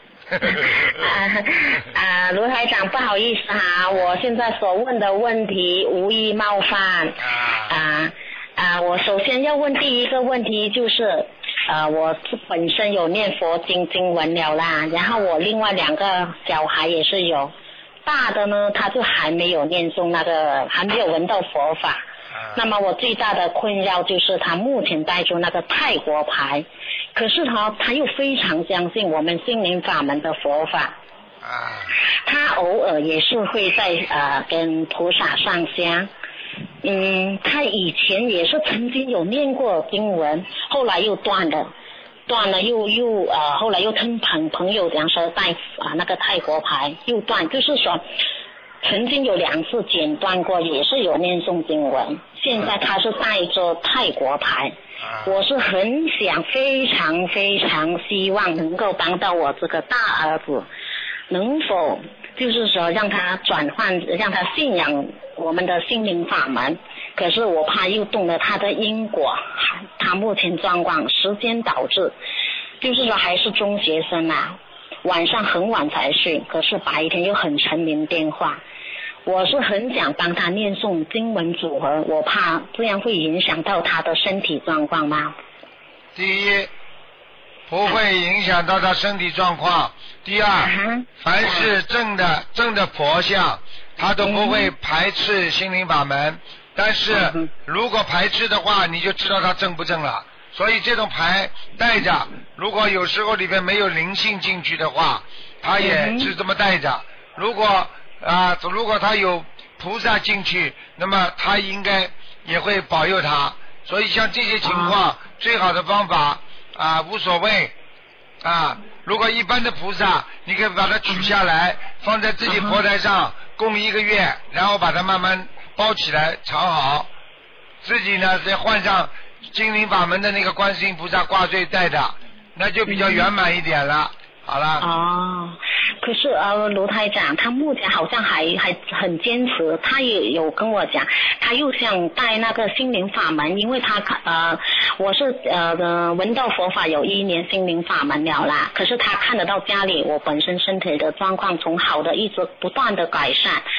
卢台长不好意思哈，我现在所问的问题无意冒犯。我首先要问第一个问题就是，我本身有念佛经文了啦，然后我另外2个小孩也是有，大的呢他就还没有念诵那个，还没有闻到佛法。那么我最大的困扰就是他目前带着那个泰国牌，可是他又非常相信我们心灵法门的佛法。他偶尔也是会在跟菩萨上香。他以前也是曾经有念过经文，后来又断了又后来又跟朋友讲说带那个泰国牌又断，就是说曾经有2次剪断过，也是有念诵经文，现在他是带着泰国牌。我是很想非常非常希望能够帮到我这个大儿子，能否就是说让他转换，让他信仰我们的心灵法门，可是我怕又动了他的因果，他目前状况时间导致就是说还是中学生啊，晚上很晚才睡，可是白天又很沉迷电话。我是很想帮他念诵经文组合，我怕这样会影响到他的身体状况吗？ 第一，不会影响到他身体状况。第二，凡是正的佛像，他都不会排斥心灵法门。但是如果排斥的话，你就知道他正不正了。所以这种牌带着，如果有时候里面没有灵性进去的话，他也是这么带着。如果他有菩萨进去，那么他应该也会保佑他。所以像这些情况，最好的方法无所谓如果一般的菩萨，你可以把它取下来，放在自己佛台上供1个月，然后把它慢慢包起来藏好，自己呢再换上心灵法门的那个观世音菩萨挂坠带的，那就比较圆满一点了。好了。 可是卢台长他目前好像还很坚持，他也有跟我讲，他又想带那个心灵法门，因为他我是闻到佛法有1年心灵法门了啦，可是他看得到家里我本身身体的状况从好的一直不断的改善，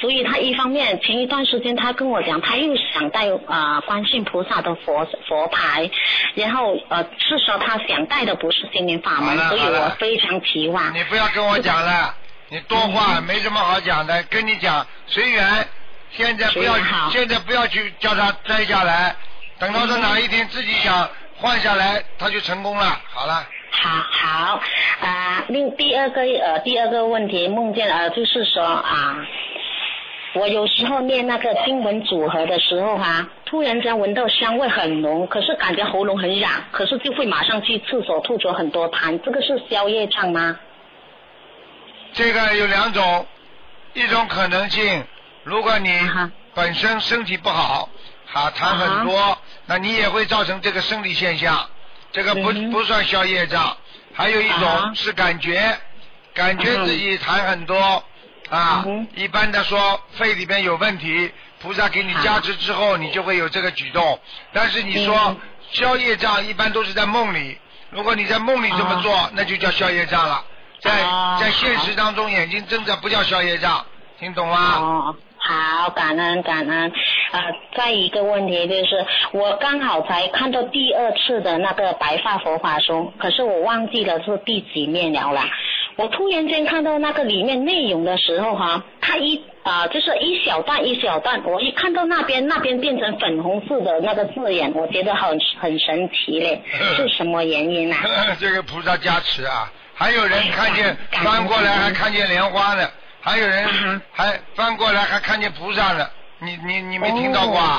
所以他一方面前一段时间他跟我讲，他又想带观世音菩萨的佛牌，然后是说他想带的不是心灵法门，所以我非常期望。 你不要跟我讲了，你多话没什么好讲的，跟你讲随缘。现在不要去叫他摘下来，等到他哪一天自己想换下来，他就成功了。好了。 好，第二个问题，梦见就是说我有时候念那个经文组合的时候突然间闻到香味很浓，可是感觉喉咙很痒，可是就会马上去厕所吐出很多痰，这个是消业障吗？ 这个有两种，一种可能性，如果你本身身体不好，痰很多，那你也会造成这个生理现象，这个不算消业障。还有一种是感觉自己痰很多一般的说肺里边有问题，菩萨给你加持之后，你就会有这个举动。但是你说消业障一般都是在梦里，如果你在梦里这么做，那就叫消业障了。在现实当中眼睛睁着不叫消业障，听懂吗？ 好，感恩。再一个问题就是，我刚好才看到第二次的那个白话佛法书，可是我忘记了是第几面了啦。我突然间看到那个里面内容的时候它就是一小段一小段，我一看到那边变成粉红色的那个字眼，我觉得很神奇嘞，是什么原因这个菩萨加持还有人看见翻过来还看见莲花呢，还有人还翻过来还看见菩萨呢，你没听到过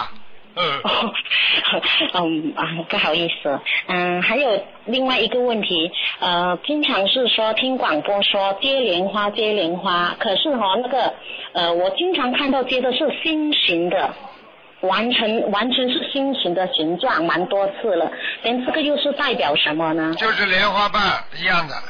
不好意思。还有另外一个问题，经常是说听广播说接莲花，可是那个我经常看到接的是心形的，完全是心形的形状，蛮多次了。连这个又是代表什么呢？ 就是莲花瓣一样的。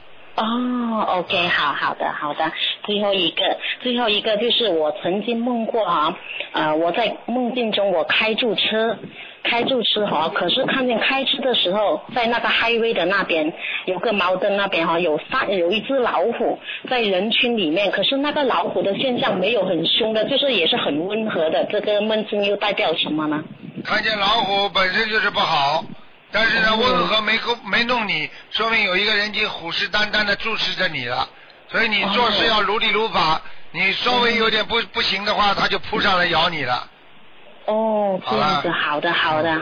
OK， 好的。最后一个就是我曾经梦过我在梦境中我开住车可是看见开车的时候，在那个 highway 的那边有个毛灯那边有一只老虎在人群里面，可是那个老虎的现象没有很凶的，就是也是很温和的，这个梦境又代表什么呢？ 看见老虎本身就是不好，但是呢温和没弄你，说明有一个人已经虎视眈眈的注视着你了，所以你做事要如理如法，你稍微有点不行的话，他就扑上来咬你了。 这样子，好的。 好了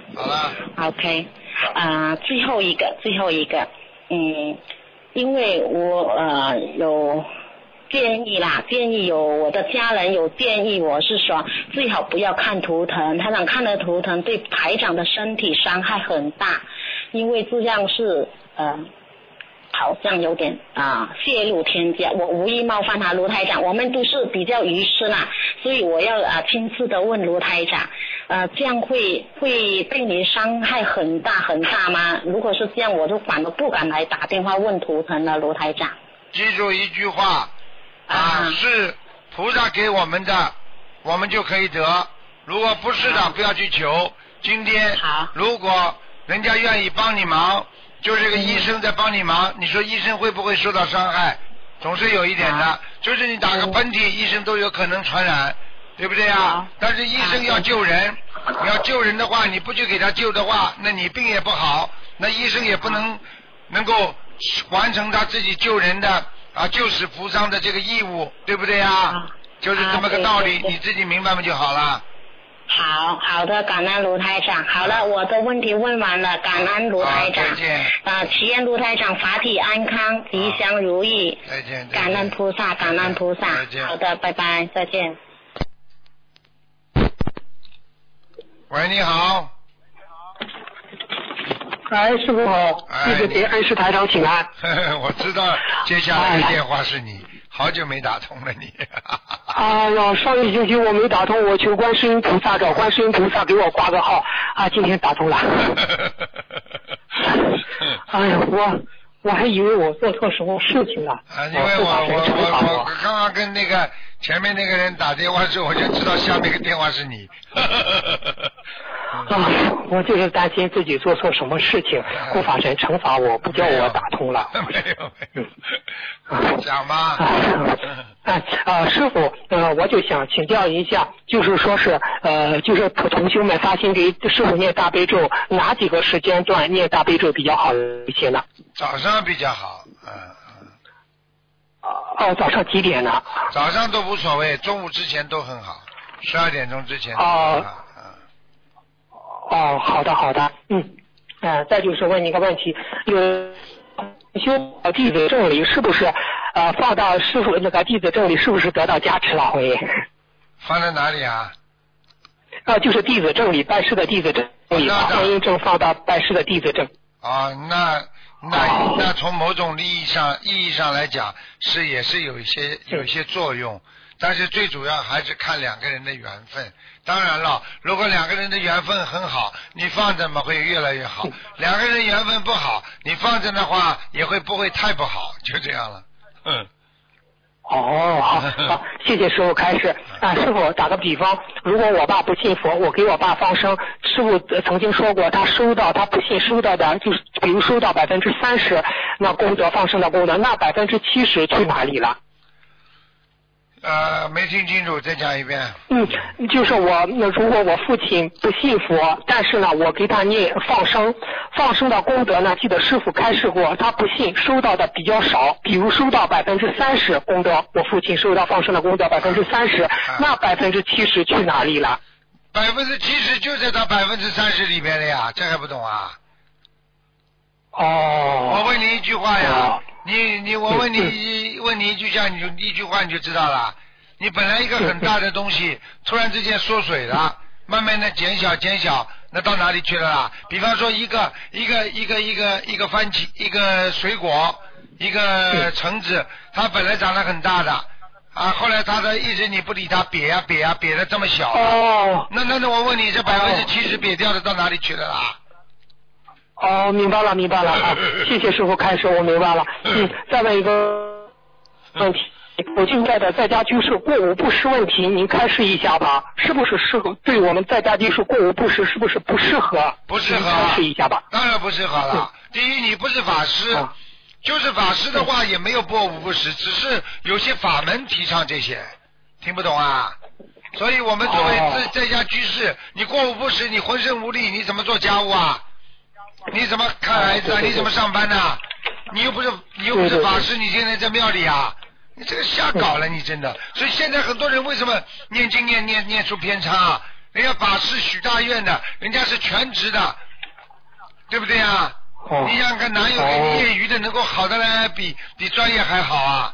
OK， 最后一个，因为我有建议有我的家人有建议我是说最好不要看图腾，他想看的图腾对台长的身体伤害很大，因为这样是好像有点泄露天机，我无意冒犯卢台长，我们都是比较愚痴啦，所以我要亲自的问卢台长，这样会对你伤害很大吗？如果是这样，我就反而不敢来打电话问图腾了，卢台长。 记住一句话是菩萨给我们的，我们就可以得，如果不是的不要去求。今天如果人家愿意帮你忙，就是个医生在帮你忙，你说医生会不会受到伤害？总是有一点的，就是你打个喷嚏，医生都有可能传染，对不对但是医生要救人，你要救人的话，你不去给他救的话，那你病也不好，那医生也不能够完成他自己救人的救死扶伤的这个义务，对不对就是这么个道理，你自己明白嘛就好了。 好的，感恩卢台长。好了，我的问题问完了，感恩卢台长。 再见。 祈愿卢台长法体安康，吉祥如意。 再见。 感恩菩萨，感恩菩萨。 再见。 好的，拜拜，再见。 喂，你好。 师傅好，弟子给恩师台长请安。 我知道接下来的电话是你，好久没打通了你。 上一星期我没打通，我求观世音菩萨，找观世音菩萨给我挂个号今天打通了。我还以为我做错什么事情了。 因为我刚刚跟那个前面那个人打电话时，我就知道下面个电话是你。 我就是担心自己做错什么事情，护法神惩罚我，不叫我打通了。 没有，讲吧。 师傅，我就想请教一下，就是说是就是同修们发心给师傅念大悲咒，哪几个时间段念大悲咒比较好一些呢？ 早上比较好， 早上几点呢？ 早上都无所谓，中午之前都很好，12点钟之前都很好。 好的，再就是问你一个问题，修弟子证里是不是放到师傅那个弟子证里是不是得到加持了？会放在哪里啊？ 就是弟子证里拜师的弟子证里，把婚姻证放到拜师的弟子证。 那从某种意义上来讲，也是有一些作用，但是最主要还是看两个人的缘分。当然了，如果两个人的缘分很好，你放着嘛会越来越好；两个人缘分不好，你放着的话也不会太不好，就这样了。 好，谢谢师傅开始。师傅打个比方，如果我爸不信佛，我给我爸放生，师傅曾经说过，他不信收到的，就是比如收到30%，那功德放生的功德，那70%去哪里了？ 没听清楚，再讲一遍。 就是如果我父亲不信佛，但是呢，我给他念放生的功德呢，记得师傅开示过，他不信，收到的比较少，比如收到30%功德，我父亲收到放生的功德30%，那70%去哪里了 ？70%就在他30%里边了呀，这还不懂啊？ 我问你一句话呀。我问你一句话，你就知道了。你本来一个很大的东西，突然之间缩水了，慢慢的减小，那到哪里去了啦？比方说一个番茄，一个水果，一个橙子，它本来长得很大的后来它一直你不理它，瘪的这么小。那我问你，这70%瘪掉的到哪里去了啦？ 明白了谢谢师傅开始，我明白了。再问一个问题，我现在的在家居士过午不食问题，您开示一下吧，是不是适合？对我们在家居士过午不食，是不是不适合？ 不适合， 开示一下吧。 当然不适合了。第一，你不是法师，就是法师的话也没有过午不食，只是有些法门提倡这些，听不懂啊？所以我们作为在家居士，你过午不食，你浑身无力，你怎么做家务啊？你怎么看孩子啊？你怎么上班呢？你又不是法师，你现在在庙里啊？你这个瞎搞了，你真的。所以现在很多人为什么念经念出偏差？人家法师许大愿的，人家是全职的，对不对啊？你想想看，哪有业余的能够好的来比专业还好啊？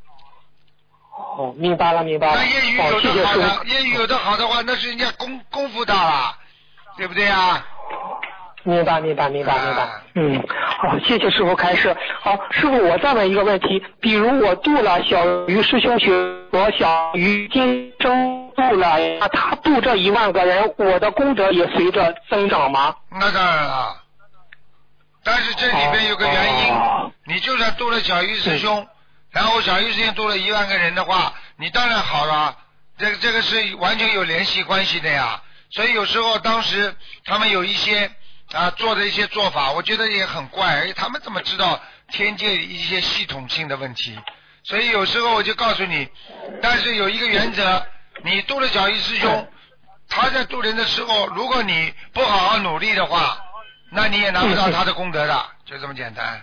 明白了。 那业余有的好的话，那是人家功夫大了，对不对啊？ 明白。谢谢师傅开示。好，师傅，我再问一个问题，比如我度了小鱼师兄学佛，小鱼今生度了，他度这1万个人，我的功德也随着增长吗？ 那当然了，但是这里边有个原因，你就算度了小鱼师兄，然后小鱼师兄度了1万个人的话，你当然好了，这个是完全有联系关系的呀。所以有时候当时他们有一些做的一些做法，我觉得也很怪，而且他们怎么知道天界一些系统性的问题？所以有时候我就告诉你，但是有一个原则，你度了小鱼师兄，他在度人的时候，如果你不好好努力的话，那你也拿不到他的功德的，就这么简单。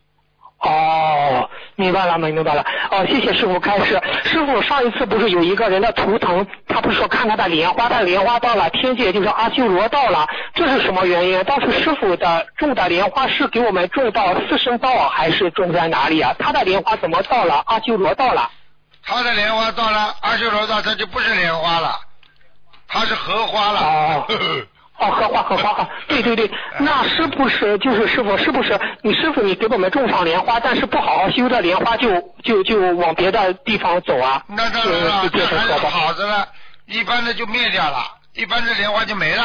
明白了。谢谢师傅开示。师傅，上一次不是有一个人的图腾，他不是说看他的莲花，他莲花到了天界，就是阿修罗道了，这是什么原因？当时师傅的种的莲花是给我们种到四圣道，还是种在哪里啊？他的莲花怎么到了阿修罗道了？ 他的莲花到了阿修罗道，它就不是莲花了，它是荷花了。 荷花，对，那是不是就是师傅？是不是你师傅你给我们种上莲花，但是不好好修的莲花就往别的地方走啊？ 那当然了，这还是好着了，一般的就灭掉了，一般的莲花就没了。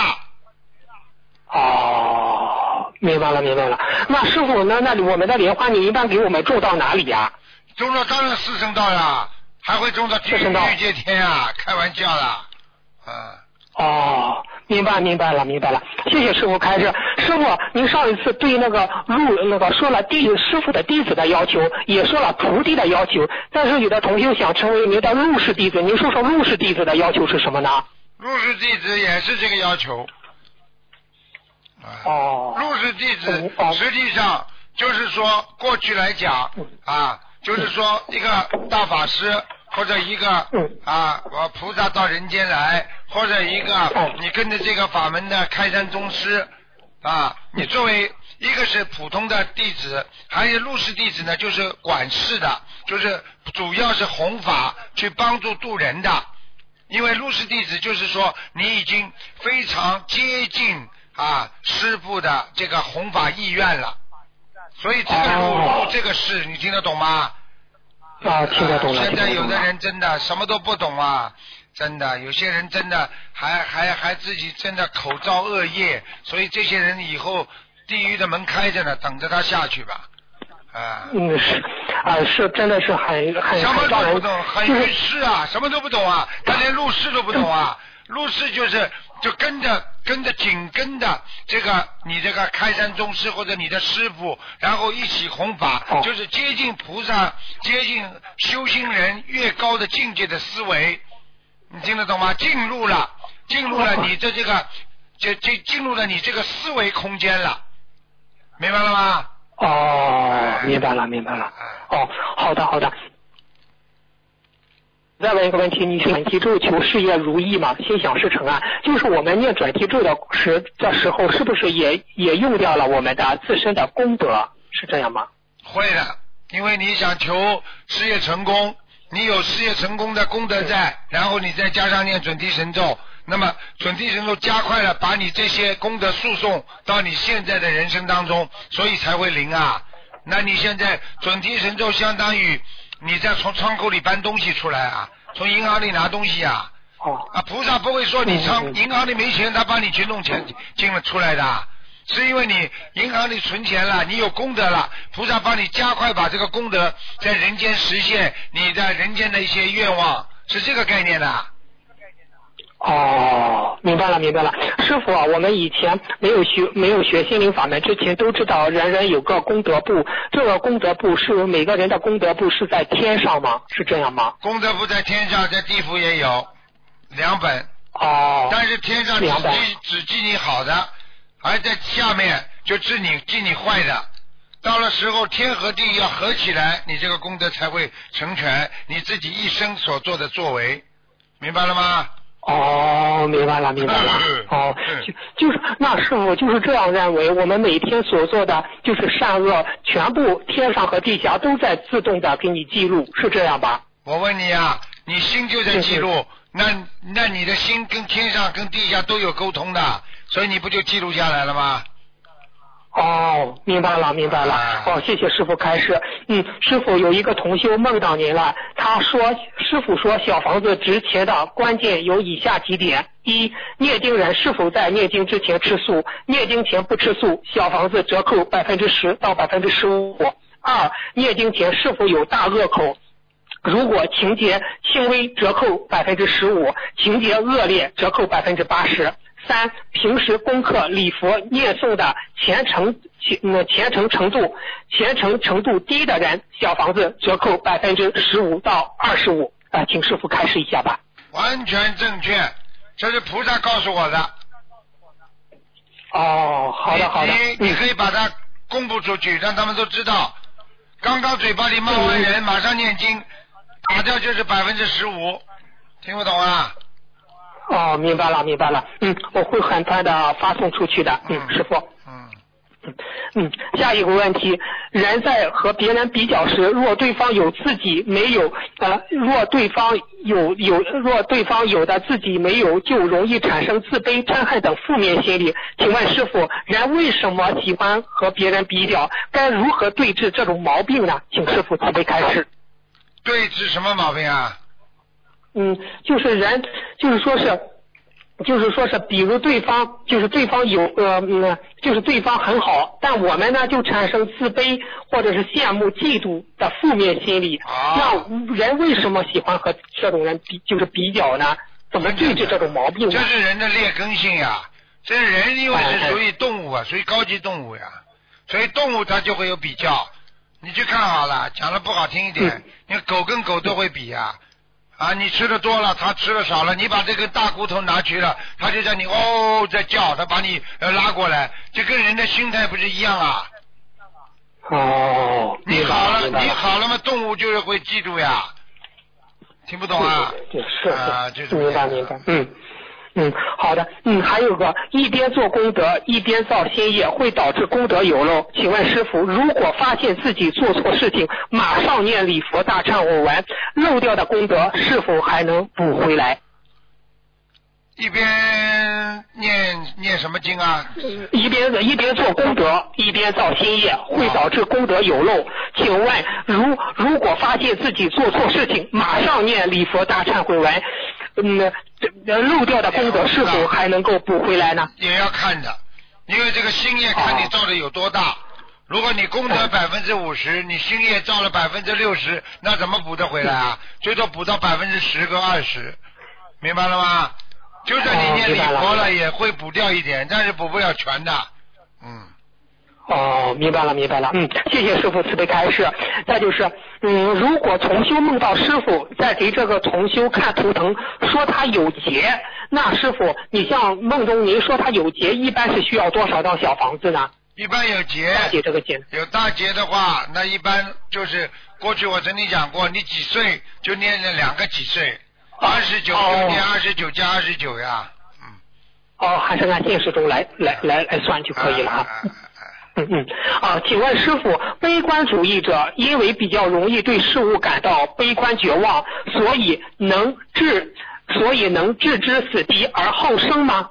明白了。那师傅，那我们的莲花你一般给我们种到哪里呀？ 种到当然四圣道呀，还会种到欲界天啊，开玩笑的。 明白了。谢谢师傅开示。师傅，您上一次对那个说了师傅的弟子的要求，也说了徒弟的要求，但是有的同学想成为您的入室弟子，您说说入室弟子的要求是什么呢？ 入室弟子也是这个要求。入室弟子实际上就是说，过去来讲就是说一个大法师或者一个菩萨到人间来，或者一个你跟着这个法门的开山宗师你作为一个是普通的弟子，还有入室弟子呢，就是管事的，就是主要是弘法去帮助度人的。因为入室弟子就是说你已经非常接近师父的这个弘法意愿了，所以这个入这个事你听得懂吗？ 听得懂了。 现在有的人真的什么都不懂真的有些人真的还自己真的口造恶业，所以这些人以后地狱的门开着呢，等着他下去吧。 是真的是很什么都不懂，很愚痴什么都不懂他连入室都不懂入室就跟着紧跟的你这个开山宗师或者你的师傅，然后一起弘法，就是接近菩萨，接近修行人越高的境界的思维，你听得懂吗？进入了你的进入了你这个思维空间了，明白了吗？ 明白了。好的。再问一个问题，你是转题咒求事业如意吗？心想事成就是我们念转题咒的时候，是不是也用掉了我们的自身的功德？是这样吗？ 会的，因为你想求事业成功，你有事业成功的功德在，然后你再加上念准提神咒，那么准提神咒加快了把你这些功德输送到你现在的人生当中，所以才会灵那你现在准提神咒相当于你在从窗口里搬东西出来从银行里拿东西菩萨不会说你银行里没钱他帮你去弄钱进了出来的，是因为你银行里存钱了，你有功德了，菩萨帮你加快把这个功德在人间实现你的人间的一些愿望，是这个概念的。 明白了。师傅我们以前没有学心灵法门之前都知道人人有个功德簿，这个功德簿是每个人的功德簿是在天上吗？是这样吗？ 功德簿在天上，在地府也有2本但是天上只记你好的，而在下面就记你坏的，到了时候天和地要合起来，你这个功德才会成全你自己一生所做的作为，明白了吗？ 明白了。就是那师傅就是这样认为，我们每天所做的就是善恶，全部天上和地下都在自动的给你记录，是这样吧？ 我问你你心就在记录，那你的心跟天上跟地下都有沟通的，所以你不就记录下来了吗？ 明白了。谢谢师傅开示。师傅有一个同修梦到您了，他说师傅说小房子值钱的关键有以下几点：一，念经人是否在念经之前吃素，念经前不吃素，小房子折扣10%到15%。二，念经前是否有大恶口，如果情节轻微折扣15%，情节恶劣折扣80%。三，平时功课礼佛念诵的虔诚程度低的人，小房子折扣15%到25%。请师父开示一下吧。 完全正确，这是菩萨告诉我的。 好的。 你可以把它公布出去，让他们都知道。刚刚嘴巴里骂完人，马上念经，打掉就是15%，听不懂明白了。我会很快的发送出去的。师父。下一个问题，人在和别人比较时，若对方有自己没有若对方有的自己没有，就容易产生自卑、嗔恨等负面心理。请问师父，人为什么喜欢和别人比较？该如何对治这种毛病呢？请师父慈悲开示。 对治什么毛病就是人，就是说是，比如对方有就是对方很好，但我们呢就产生自卑或者是羡慕、嫉妒的负面心理。那人为什么喜欢和这种人比较呢？ 怎么对治这种毛病？ 这是人的劣根性呀，这人因为是属于动物啊，属于高级动物呀，所以动物它就会有比较。你去看好了，讲的不好听一点，你狗跟狗都会比呀。啊，你吃的多了，它吃的少了，你把这个大骨头拿去了，它就在你哦在叫，它把你拉过来，就跟人的心态不是一样啊。 哦， 你好了嘛，动物就是会记住呀。听不懂啊？ 对，是啊，就是明白，好的，还有个一边做功德一边造新业，会导致功德有漏。请问师父，如果发现自己做错事情，马上念礼佛大忏悔文，漏掉的功德是否还能补回来？ 一边念什么经啊？ 一边做功德一边造新业，会导致功德有漏。请问，如果发现自己做错事情，马上念礼佛大忏悔文，漏掉的功德是否还能够补回来呢？ 也要看的，因为这个新业看你造的有多大。如果你功德50%，你新业造了60%，那怎么补得回来啊？最多补到10%跟20%，明白了吗？就算你念礼佛了，也会补掉一点，但是补不了全的。 明白了。谢谢师父慈悲开示。再就是，如果同修梦到师父在给这个同修看图腾，说他有劫，那师父，你像梦中您说他有劫，一般是需要多少张小房子呢？ 一般有劫，有大劫的话，那一般就是过去我曾经讲过，你几岁就念了2个几岁，29就念29加29呀。 还是按现实中来算就可以了啊。请问师父，悲观主义者因为比较容易对事物感到悲观绝望，所以能置之死地而后生吗？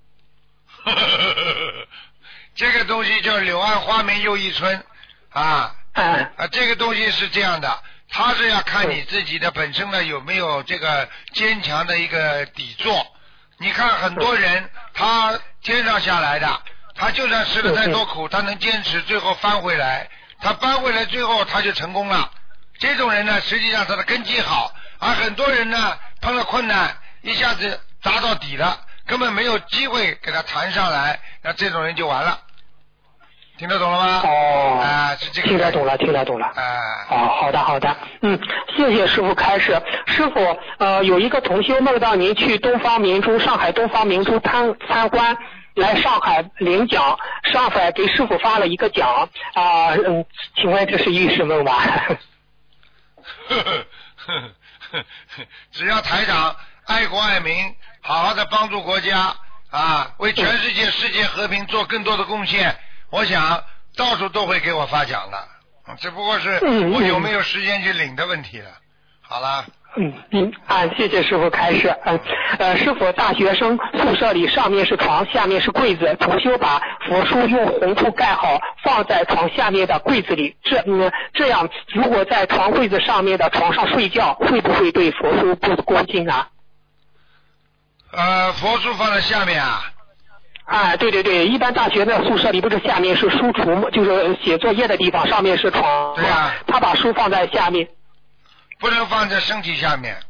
这个东西叫柳暗花明又一村这个东西是这样的，它是要看你自己的本身呢有没有这个坚强的一个底座。你看很多人他天上下来的，他就算吃了再多苦，他能坚持最后翻回来，他翻回来最后他就成功了。这种人呢实际上他的根基好，而很多人呢碰到困难一下子砸到底了，根本没有机会给他弹上来，那这种人就完了。听得懂了吗？是这个。 听得懂了。好的。谢谢师父开示。师父，有一个同修梦到您去上海东方明珠参观，来上海领奖，上海给师父发了一个奖请问这是预示梦吧？ 只要台长爱国爱民，好好的帮助国家为全世界世界和平做更多的贡献，我想到处都会给我发奖的，只不过是我有没有时间去领的问题了。好了。 谢谢师父开示。师父，大学生宿舍里上面是床，下面是柜子，同修把佛书用红布盖好，放在床下面的柜子里。这样，如果在床柜子上面的床上睡觉，会不会对佛书不恭敬啊？ 佛书放在下面啊？ 对，一般大学的宿舍里不是下面是书橱，就是写作业的地方，上面是床。 对啊。 他把书放在下面。 不能放在身体下面。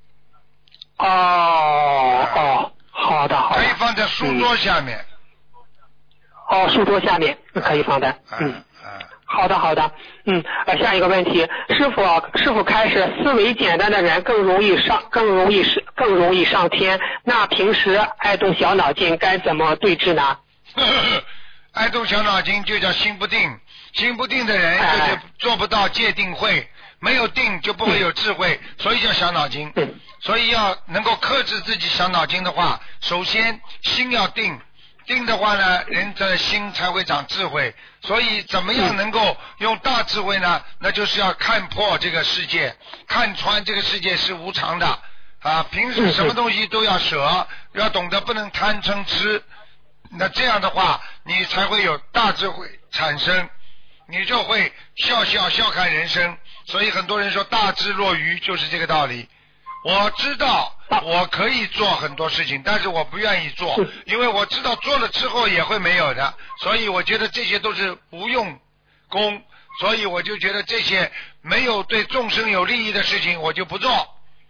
好的。 可以放在书桌下面。 书桌下面可以放的。好的。下一个问题，师父开始，思维简单的人更容易上天，那平时爱动小脑筋该怎么对治呢？ 爱动小脑筋就叫心不定，心不定的人就是做不到戒定慧。没有定就不会有智慧，所以叫小脑筋。所以要能够克制自己小脑筋的话，首先心要定，定的话呢，人的心才会长智慧。所以怎么样能够用大智慧呢？那就是要看破这个世界，看穿这个世界是无常的平时什么东西都要舍，要懂得不能贪嗔痴。那这样的话，你才会有大智慧产生，你就会笑看人生。所以很多人说大智若愚，就是这个道理。我知道我可以做很多事情，但是我不愿意做，因为我知道做了之后也会没有的，所以我觉得这些都是无用功，所以我就觉得这些没有对众生有利益的事情我就不做。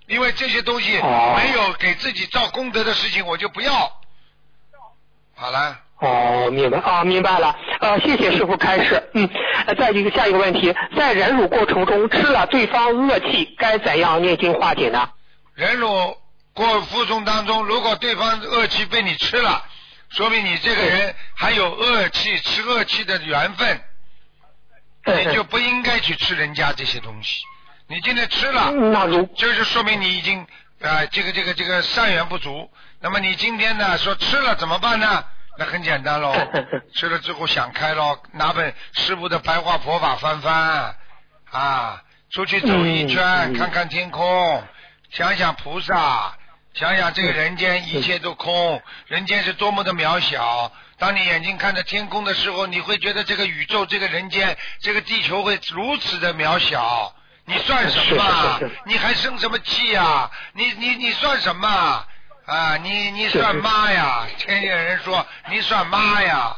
因为这些东西没有给自己造功德的事情，我就不要。好了。 明白了。谢谢师父开示。再下一个问题，在忍辱过程中吃了对方恶气，该怎样念经化解呢？ 忍辱过程中当中，如果对方恶气被你吃了，说明你这个人还有恶气吃恶气的缘分，你就不应该去吃人家这些东西。你今天吃了，就是说明你已经这个善缘不足。那么你今天呢说吃了怎么办呢？那很简单喽，吃了之后想开喽，拿本师父的白话佛法翻翻啊，出去走一圈，看看天空，想想菩萨，想想这个人间一切都空，人间是多么的渺小。当你眼睛看着天空的时候，你会觉得这个宇宙、这个人间、这个地球会如此的渺小。你算什么？你还生什么气啊？你算什么？啊，你算妈呀！天津人说你算妈呀。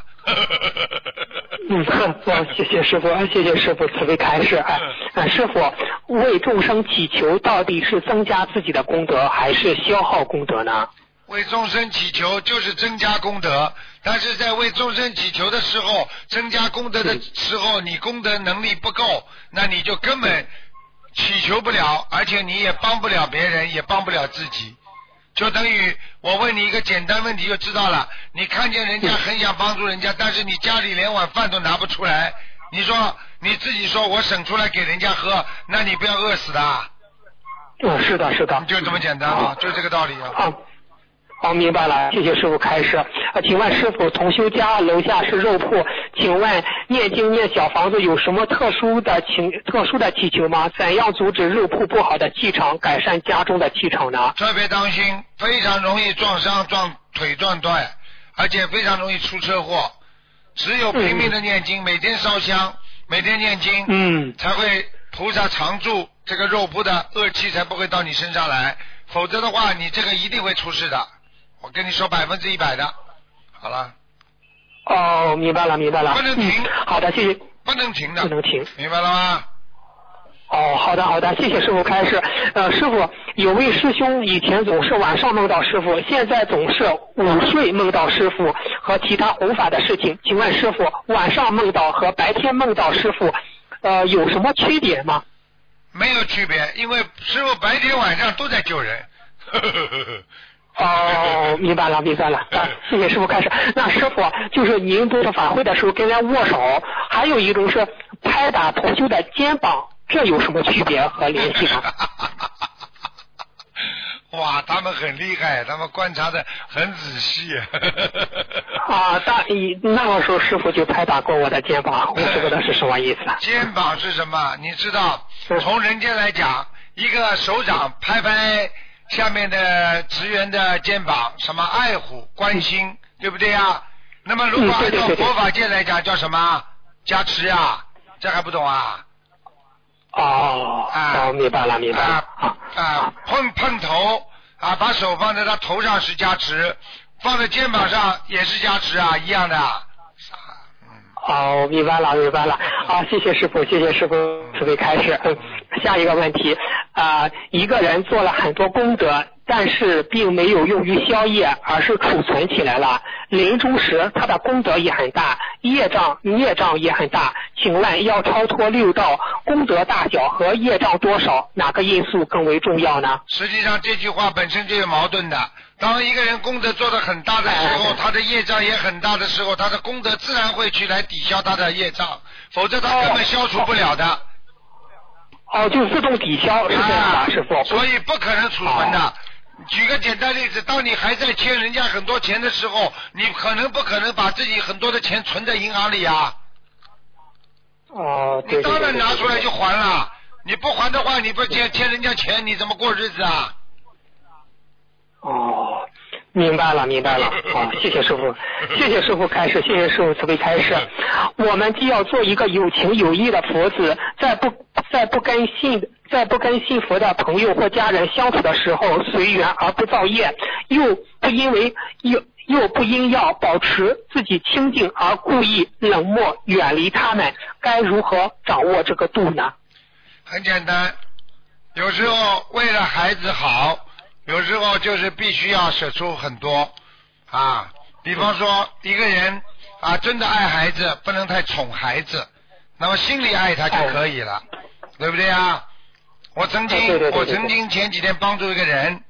谢谢师父，谢谢师父慈悲开示。师父，为众生祈求到底是增加自己的功德，还是消耗功德呢？ 为众生祈求就是增加功德，但是在为众生祈求的时候，增加功德的时候，你功德能力不够，那你就根本祈求不了，而且你也帮不了别人，也帮不了自己。就等于我问你一个简单问题就知道了，你看见人家很想帮助人家，但是你家里连碗饭都拿不出来，你说你自己说我省出来给人家喝，那你不要饿死的。 是的， 就这么简单嘛，就这个道理啊。 明白了，谢谢师父开示。请问师父，同修家楼下是肉铺，请问念经念小房子有什么特殊的祈求吗？怎样阻止肉铺不好的气场，改善家中的气场呢？ 特别当心，非常容易撞伤、撞腿断断，而且非常容易出车祸。只有拼命的念经，每天烧香，每天念经，才会菩萨常住，这个肉铺的恶气才不会到你身上来，否则的话你这个一定会出事的。我跟你说100%的，好了。 明白了。 不能停。 好的，谢谢。 不能停的。 不能停。 明白了吗？ 好的，谢谢师父开示。师父，有位师兄以前总是晚上梦到师父，现在总是午睡梦到师父和其他弘法的事情，请问师父，晚上梦到和白天梦到师父，有什么区别吗？ 没有区别，因为师父白天晚上都在救人。 明白了。谢谢师父开始。那师父，就是您做法会的时候跟人握手，还有一种是拍打同修的肩膀，这有什么区别和联系吗？ 哇，他们很厉害，他们观察的很仔细。 那个时候师父就拍打过我的肩膀，我不知道是什么意思。 肩膀是什么？你知道，从人间来讲，一个手掌拍拍下面的职员的肩膀，什么爱护关心，对不对啊？那么如果按照佛法界来讲叫什么？加持啊，这还不懂啊？ 明白了。 碰头啊，把手放在他头上是加持，放在肩膀上也是加持啊，一样的。 明白了。谢谢师父慈悲开示。下一个问题，一个人做了很多功德，但是并没有用于消业，而是储存起来了。临终时他的功德也很大，孽障也很大。请问要超脱六道，功德大小和业障多少，哪个因素更为重要呢？ 实际上这句话本身就有矛盾的。当一个人功德做得很大的时候，他的业障也很大的时候，他的功德自然会去来抵消他的业障，否则他根本消除不了的。 就自动抵消，是这样的，师父。 所以不可能储存的。举个简单例子，当你还在欠人家很多钱的时候，你不可能把自己很多的钱存在银行里啊？ 对。 你当然拿出来就还了，你不还的话，你不欠人家钱，你怎么过日子啊？ 明白了。谢谢师父开示，谢谢师父慈悲开示。我们既要做一个有情有义的佛子，在不跟信佛的朋友或家人相处的时候随缘而不造业，又不因要保持自己清净而故意冷漠远离他们，该如何掌握这个度呢？ 很简单， 有时候为了孩子好，有时候就是必须要舍出很多啊。比方说一个人啊，真的爱孩子，不能太宠孩子，那么心里爱他就可以了，对不对啊？我曾经前几天帮助一个人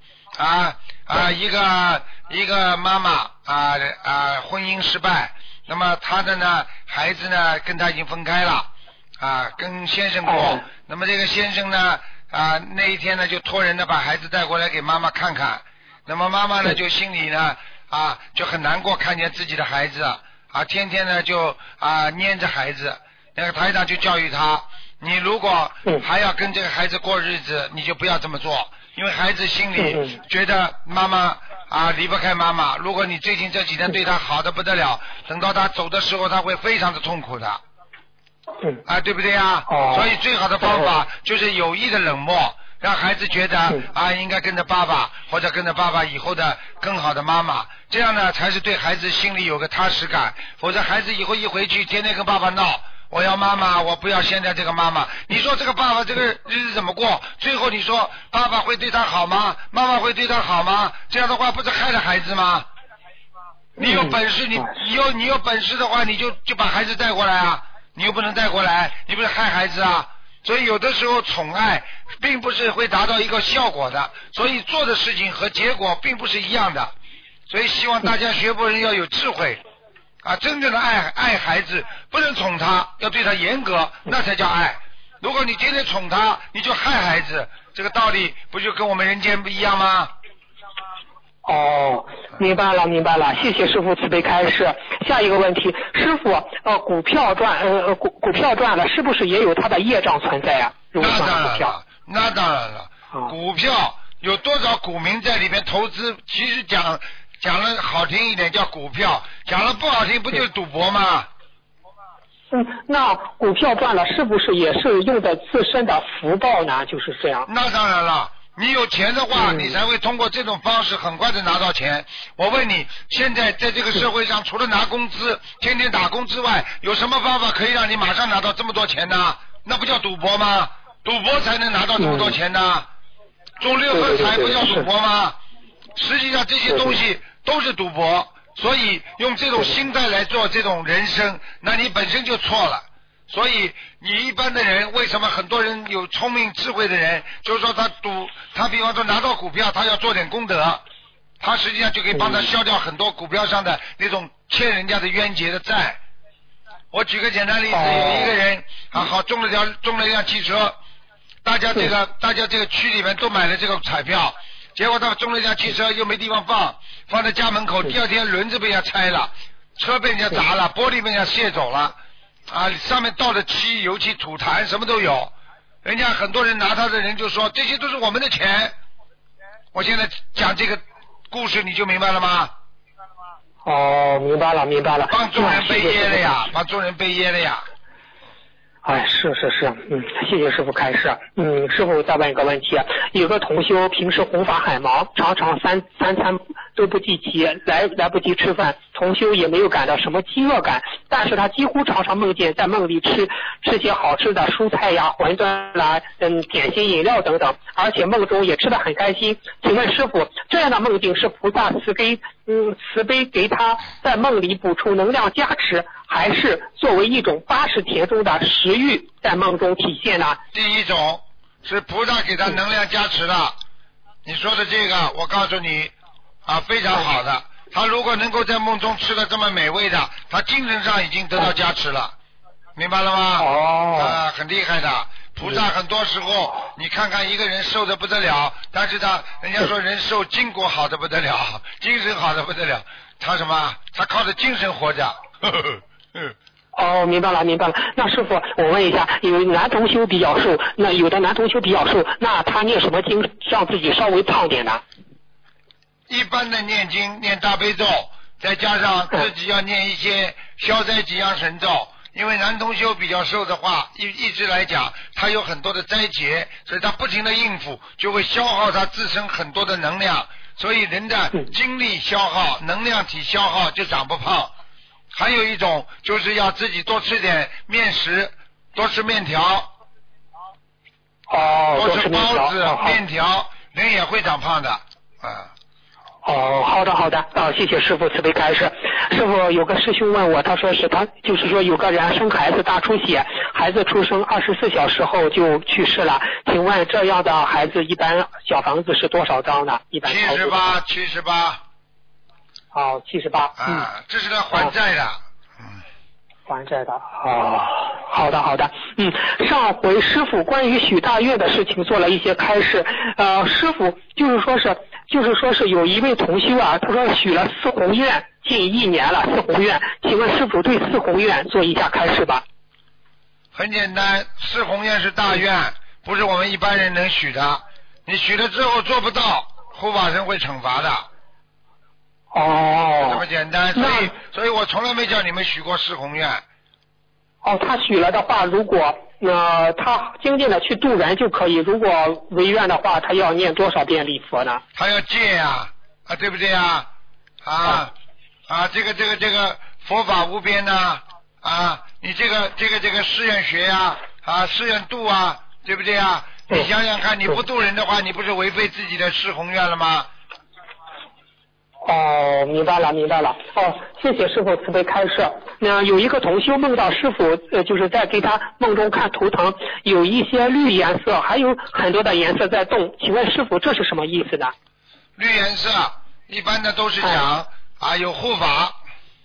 一个妈妈婚姻失败，那么她的呢孩子呢跟她已经分开了跟先生过，那么这个先生呢那一天呢就托人呢把孩子带过来给妈妈看看，那么妈妈呢就心里呢就很难过，看见自己的孩子天天呢就黏着孩子，那个台长就教育他，你如果还要跟这个孩子过日子，你就不要这么做，因为孩子心里觉得妈妈离不开妈妈，如果你最近这几天对他好的不得了，等到他走的时候他会非常的痛苦的对不对啊？所以最好的方法就是有意的冷漠，让孩子觉得应该跟着爸爸，或者跟着爸爸以后的更好的妈妈，这样呢才是对孩子心里有个踏实感，否则孩子以后一回去天天跟爸爸闹，我要妈妈，我不要现在这个妈妈，你说这个爸爸这个日子怎么过？最后你说爸爸会对他好吗？妈妈会对他好吗？这样的话不是害了孩子吗？你有本事你有本事的话，你就把孩子带过来你又不能带过来，你不是害孩子所以有的时候宠爱并不是会达到一个效果的，所以做的事情和结果并不是一样的，所以希望大家学佛人要有智慧真正的爱孩子，不能宠他，要对他严格，那才叫爱。如果你天天宠他，你就害孩子，这个道理不就跟我们人间不一样吗？ 明白了，谢谢师父慈悲开示。下一个问题，师父，股票赚了，是不是也有它的业障存在那当然了，股票有多少股民在里面投资？其实讲了好听一点叫股票，讲了不好听不就是赌博吗？ 那股票赚了，是不是也是用的自身的福报呢？就是这样。 那当然了。你有钱的话，你才会通过这种方式很快的拿到钱。我问你，现在在这个社会上，除了拿工资、天天打工之外，有什么方法可以让你马上拿到这么多钱呢？那不叫赌博吗？赌博才能拿到这么多钱呢。中6合彩不叫赌博吗？实际上这些东西都是赌博，所以用这种心态来做这种人生，那你本身就错了。所以你一般的人，为什么很多人有聪明智慧的人，就是说他比方说拿到股票，他要做点功德，他实际上就可以帮他消掉很多股票上的那种欠人家的冤结的债。我举个简单例子，有一个人中了一辆汽车，大家这个区里面都买了这个彩票，结果他中了一辆汽车又没地方放在家门口，第二天轮子被人家拆了，车被人家砸了，玻璃被人家卸走了上面倒的漆、油漆、土痰什么都有，人家很多人拿他的人就说这些都是我们的钱。我现在讲这个故事你就明白了吗？ 明白了。 帮众人背业了呀， 是，谢谢师父开示。师父再问一个问题，有个同修平时弘法很忙，常常三餐都不济齐，来不及吃饭，同修也没有感到什么饥饿感，但是他几乎常常梦见在梦里吃些好吃的蔬菜呀、馄饨啦、点心、饮料等等，而且梦中也吃得很开心。请问师父，这样的梦境是菩萨慈悲给他在梦里补充能量加持，还是作为一种80田中的食欲在梦中体现呢？ 第一种是菩萨给他能量加持了，你说的这个我告诉你非常好的，他如果能够在梦中吃了这么美味的，他精神上已经得到加持了，明白了吗？很厉害的。菩萨很多时候你看看一个人瘦得不得了，但是人家说人瘦筋骨好得不得了，精神好得不得了，他什么？他靠着精神活着。 明白了。那师父，我问一下，有男同修比较瘦，那有的男同修比较瘦，那他念什么经让自己稍微胖点呢？ 一般的念经念大悲咒，再加上自己要念一些消灾吉祥神咒，因为男同修比较瘦的话，一直来讲他有很多的灾劫，所以他不停的应付，就会消耗他自身很多的能量，所以人的精力消耗、能量体消耗就长不胖。还有一种就是要自己多吃点面食，多吃面条。 哦， 都是包子、面条，人也会长胖的， 哦，好的好的，谢谢师傅慈悲开示。师傅有个师兄问我，他说是他就是说有个人生孩子大出血，孩子出生24小时后就去世了，请问这样的孩子一般小房子是多少张呢？一般 78。 哦，78。 这是来还债的。 还债的。好的好的。上回师傅关于许大愿的事情做了一些开示，师傅就是说是有一位同修啊，他说许了4宏愿近1年了，4宏愿，请问师傅对4宏愿做一下开示吧。 很简单，4宏愿是大愿，不是我们一般人能许的，你许了之后做不到，护法神会惩罚的。这么简单，所以我从来没叫你们许过4宏愿。 他许了的话，如果他精进的去度人就可以，如果违愿的话，他要念多少遍礼佛呢？ 他要戒呀，对不对呀？这个佛法无边呐，你这个誓愿学呀，誓愿度啊，对不对呀？你想想看，你不度人的话，你不是违背自己的4宏愿了吗？ 明白了。谢谢师傅慈悲开示。有一个同修梦到师傅就是在给他梦中看图腾，有一些绿颜色，还有很多的颜色在动，请问师傅这是什么意思呢？ 绿颜色一般的都是讲有护法。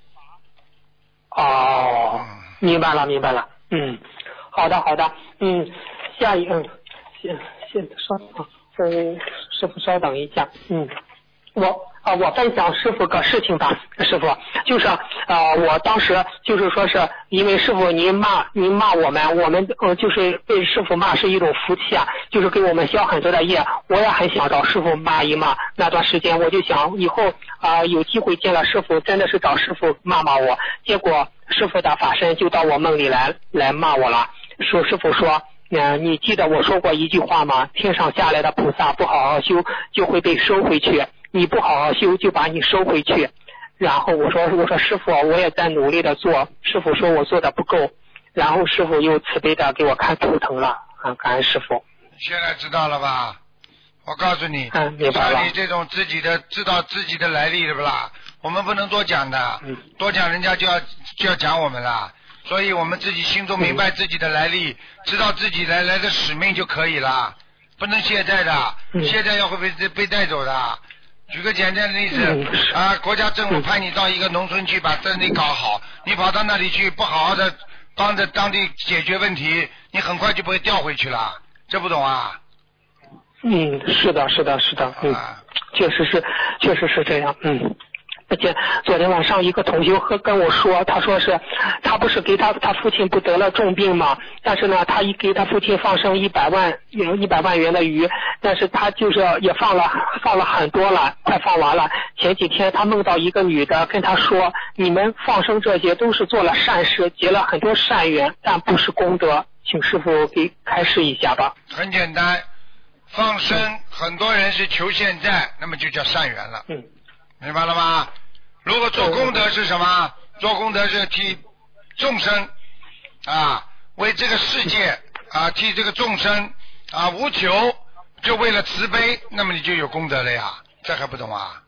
明白了。好的。下一稍等，师傅稍等一下。我分享师傅个事情吧，师傅，就是我当时就是说是因为师傅您骂我们就是被师傅骂是一种福气啊，就是给我们消很多的业，我也很想找师傅骂一骂。那段时间我就想以后有机会见了师傅，真的是找师傅骂我，结果师傅的法身就到我梦里来骂我了，师傅说你记得我说过一句话吗？天上下来的菩萨不好好修就会被收回去，你不好好修就把你收回去。然后我说师傅我也在努力的做，师傅说我做的不够，然后师傅又慈悲的给我看图腾了，感恩师傅。 现在知道了吧？我告诉你， 明白了。 像你这种知道自己的来历的不啦？我们不能多讲的，多讲人家就要讲我们了。所以我们自己心中明白自己的来历，知道自己来的使命就可以了，不能懈怠的，懈怠要会被带走的。举个简单的例子国家政府派你到一个农村去把这里搞好，你跑到那里去不好好的帮着当地解决问题，你很快就不会调回去了，这不懂啊？ 是的，确实是这样。而且昨天晚上一个同修跟我说，他说是他不是给他父亲不得了重病吗？但是呢他给他父亲放生100万元的鱼，但是他就是也放了很多了，快放完了。前几天他梦到一个女的跟他说，你们放生这些都是做了善事，结了很多善缘，但不是功德，请师父给开示一下吧。 很简单，放生很多人是求现在，那么就叫善缘了。明白了吗？如果做功德是什么？做功德是替众生为这个世界替这个众生无求，就为了慈悲，那么你就有功德了呀，这还不懂啊？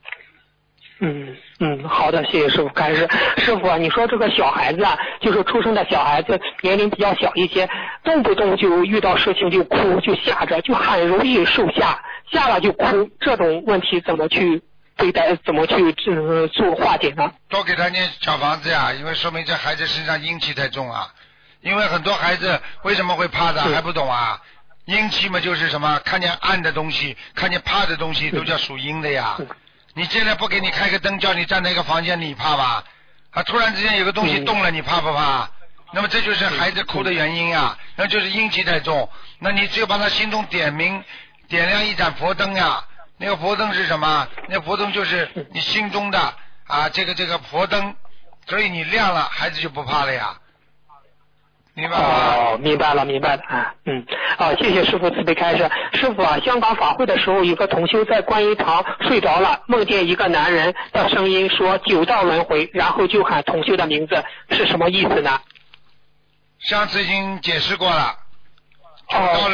好的，谢谢师傅开示。师傅你说这个小孩子就是出生的小孩子年龄比较小一些，动不动就遇到事情就哭，就吓着，就很容易受吓了就哭，这种问题怎么去对待，怎么去做化解呢？ 多给他念小房子呀，因为说明这孩子身上阴气太重啊。因为很多孩子为什么会怕的还不懂啊？阴气嘛就是什么，看见暗的东西，看见怕的东西都叫属阴的呀。你现在不给你开个灯，叫你站在一个房间，你怕吧？突然之间有个东西动了，你怕不怕？那么这就是孩子哭的原因啊，那就是阴气太重。那你只有把他心中点亮一盏佛灯呀。那个佛灯是什么？那个佛灯就是你心中的这个佛灯，所以你亮了，孩子就不怕了呀。明白吗？ 明白了。谢谢师傅慈悲开示。师傅香港法会的时候，有个同修在观音堂睡着了，梦见一个男人的声音说9道轮回，然后就喊同修的名字，是什么意思呢？ 上次已经解释过了。9道轮回就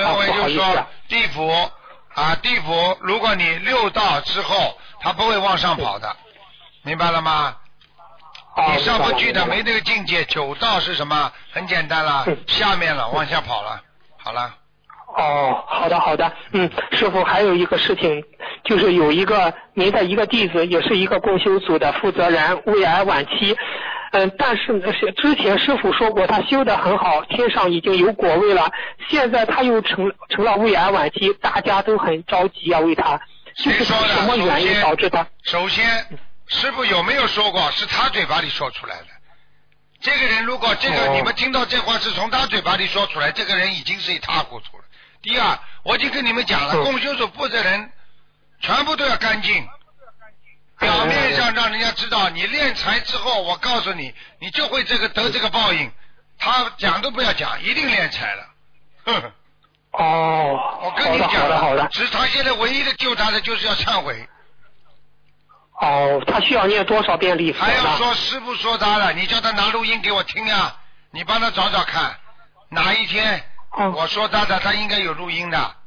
就是说地府地府，如果你6道之后，它不会往上跑的，明白了吗？你上不去的，没那个境界。9道是什么？很简单了，下面了，往下跑了。好了。 好的。师傅还有一个事情，就是有一个您的一个弟子，也是一个共修组的负责人，胃癌晚期。但是之前师傅说过他修得很好，天上已经有果位了，现在他又成了胃癌晚期，大家都很着急啊，为他就是什么原因导致他？ 首先师傅有没有说过是他嘴巴里说出来的？这个人如果你们听到这话是从他嘴巴里说出来，这个人已经是一塌糊涂了。第二，我已经跟你们讲了，共修组负责人全部都要干净。表面上让人家知道你敛财之后，我告诉你，你就会得这个报应。他讲都不要讲，一定敛财了。我跟你讲了，只是他现在唯一的救他的就是要忏悔。 他需要念多少遍礼佛呢？ 还要说师父说他了，你叫他拿录音给我听呀，你帮他找找看，哪一天我说他的，他应该有录音的。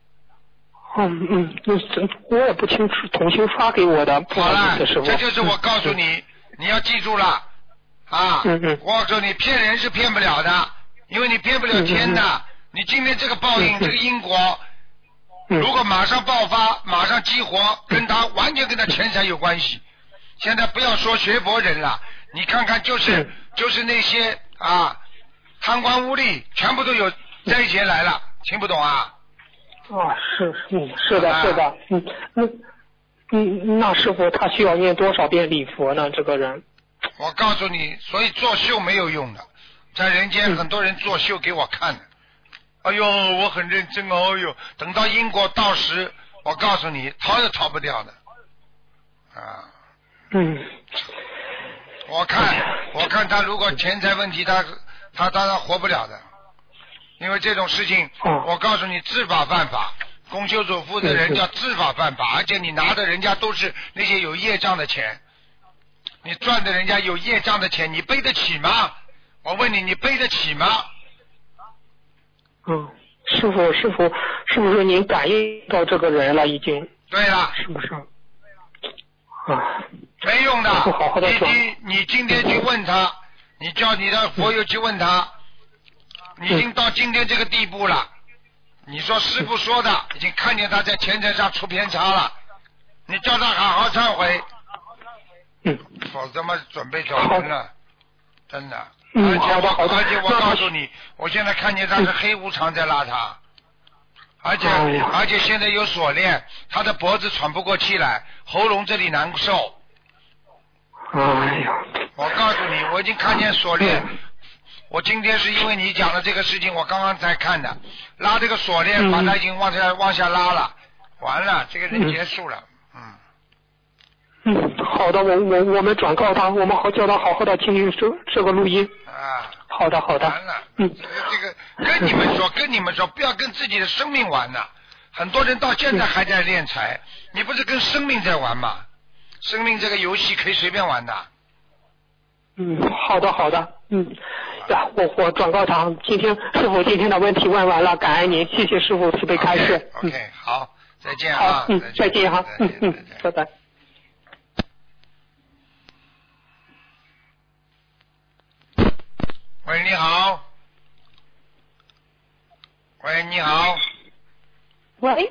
我也不清楚，同修发给我的。 好了，这就是我告诉你，你要记住了我告诉你，骗人是骗不了的，因为你骗不了天的。你今天这个报应，这个因果，如果马上爆发，马上激活，完全跟他钱财有关系。现在不要说学佛人了，你看看就是那些贪官污吏，全部都有灾劫来了，听不懂啊？ 是的。那师傅他需要念多少遍礼佛呢？这个人， 我告诉你，所以作秀没有用的，在人间很多人作秀给我看的。哎呦，我很认真哦，等到因果到时，我告诉你，逃也逃不掉的。我看他如果钱财问题，他当然活不了的。因为这种事情，我告诉你，知法犯法，公修组负责人叫知法犯法，而且你拿的人家都是那些有业障的钱，你赚的人家有业障的钱，你背得起吗？我问你，你背得起吗？ 师傅，是不是您感应到这个人了已经？ 对了。 是不是？ 没用的。 不好好的说。 你今天去问他，你叫你的佛友去问他。你已经到今天这个地步了，你说师父说的，已经看见他在钱财上出偏差了，你叫他好好忏悔，否则嘛准备走人了，真的。而且我告诉你，我现在看见他是黑无常在拉他，而且现在有锁链，他的脖子喘不过气来，喉咙这里难受。我告诉你，我已经看见锁链。我今天是因为你讲的这个事情，我刚刚才看的，拉这个锁链，把它已经往下拉了，完了，这个人结束了。 好的，我们转告他，我们好叫他好好的听听这个录音。好的。完了，这个跟你们说，不要跟自己的生命玩呐。很多人到现在还在敛财，你不是跟生命在玩吗？生命这个游戏可以随便玩的。 好的。我转告他，师傅今天的问题问完了，感恩您，谢谢师傅慈悲开示。 OK， 好，再见啊。再见哈。拜拜。 喂，你好。喂，你好。 喂。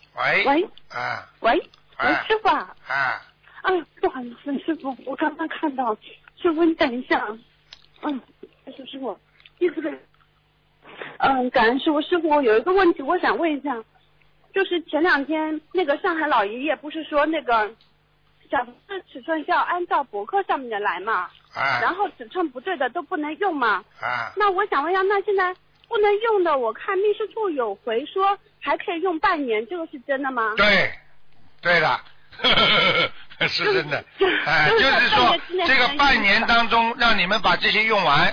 喂，师傅啊。不好意思，师傅，我刚刚看到，师傅你等一下。师傅，意思是，感恩师傅，师傅，我有一个问题，我想问一下，就是前2天那个上海老爷爷不是说那个小房子尺寸要按照博客上面的来嘛，然后尺寸不对的都不能用嘛，那我想问一下，那现在不能用的，我看秘书处有回说还可以用半年，这个是真的吗？ 对的。是真的，就是说这个半年当中让你们把这些用完。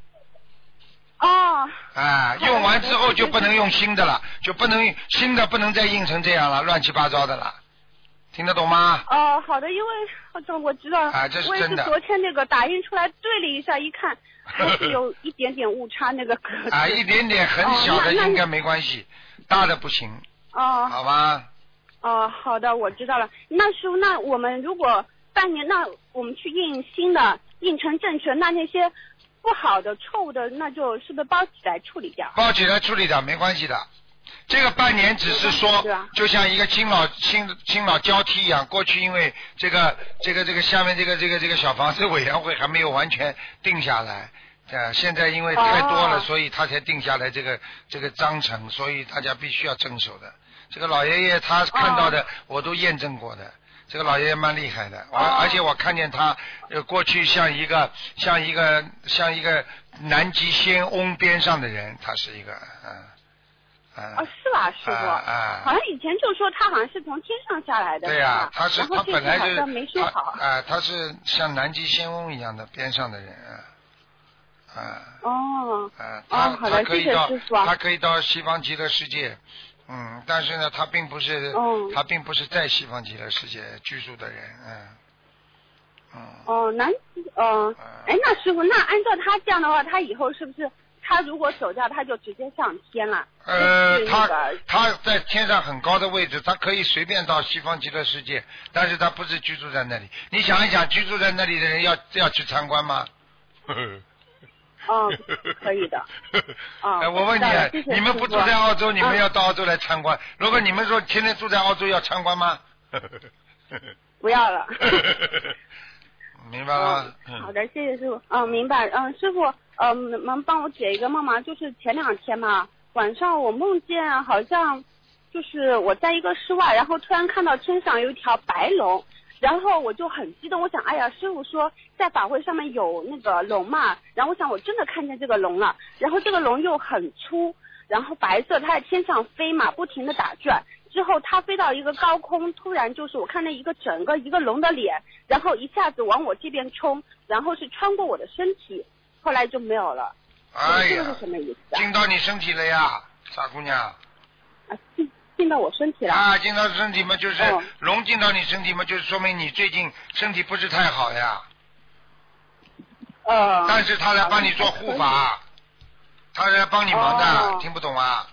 用完之后就不能用新的了，就不能新的不能再印成这样了，乱七八糟的了，听得懂吗？ 好的，因为我知道， 这是真的。 我也是昨天那个打印出来对了一下，一看还是有一点点误差那个格子。 一点点很小的应该没关系， 大的不行。 哦。 好吧。 哦，好的，我知道了。那师傅，那我们如果半年，那我们去印新的，印成正确，那些不好的、错误的，那就是不是包起来处理掉？ 包起来处理掉，没关系的。这个半年只是说，就像一个新老交替一样。过去因为这个下面这个小房子委员会还没有完全定下来，现在因为太多了，所以他才定下来这个章程，所以大家必须要遵守的。这个老爷爷他看到的，我都验证过的。这个老爷爷蛮厉害的，而且我看见他过去像一个南极仙翁边上的人，他是一个是吧，师傅？好像以前就说他好像是从天上下来的。 对呀，他本来就是没说好。 他是像南极仙翁一样的边上的人好的，谢谢师傅。 他可以到西方极乐世界。但是呢，他并不是在西方极乐世界居住的人， 那师傅，那按照他这样的话，他以后是不是他如果走掉，他就直接上天了？ 他在天上很高的位置，他可以随便到西方极乐世界，但是他不是居住在那里。你想一想，居住在那里的人要去参观吗？ 可以的。 我问你，你们不住在澳洲，你们要到澳洲来参观？如果你们说天天住在澳洲，要参观吗？ 不要了。 明白了。 好的，谢谢师傅。明白。师傅，能帮我解一个梦吗？就是前2天嘛，晚上我梦见好像就是我在一个室外，然后突然看到天上有一条白龙。然后我就很激动，我想，哎呀，师傅说在法会上面有那个龙嘛，然后我想我真的看见这个龙了，然后这个龙又很粗，然后白色，它在天上飞嘛，不停的打转，之后它飞到一个高空，突然就是我看到整个一个龙的脸，然后一下子往我这边冲，然后是穿过我的身体，后来就没有了。这个是什么意思？ 进到你身体了呀，傻姑娘。 进到我身体了。 进到身体嘛，就是龙进到你身体嘛，就是说明你最近身体不是太好呀。但是他来帮你做护法，他来帮你忙的，听不懂啊？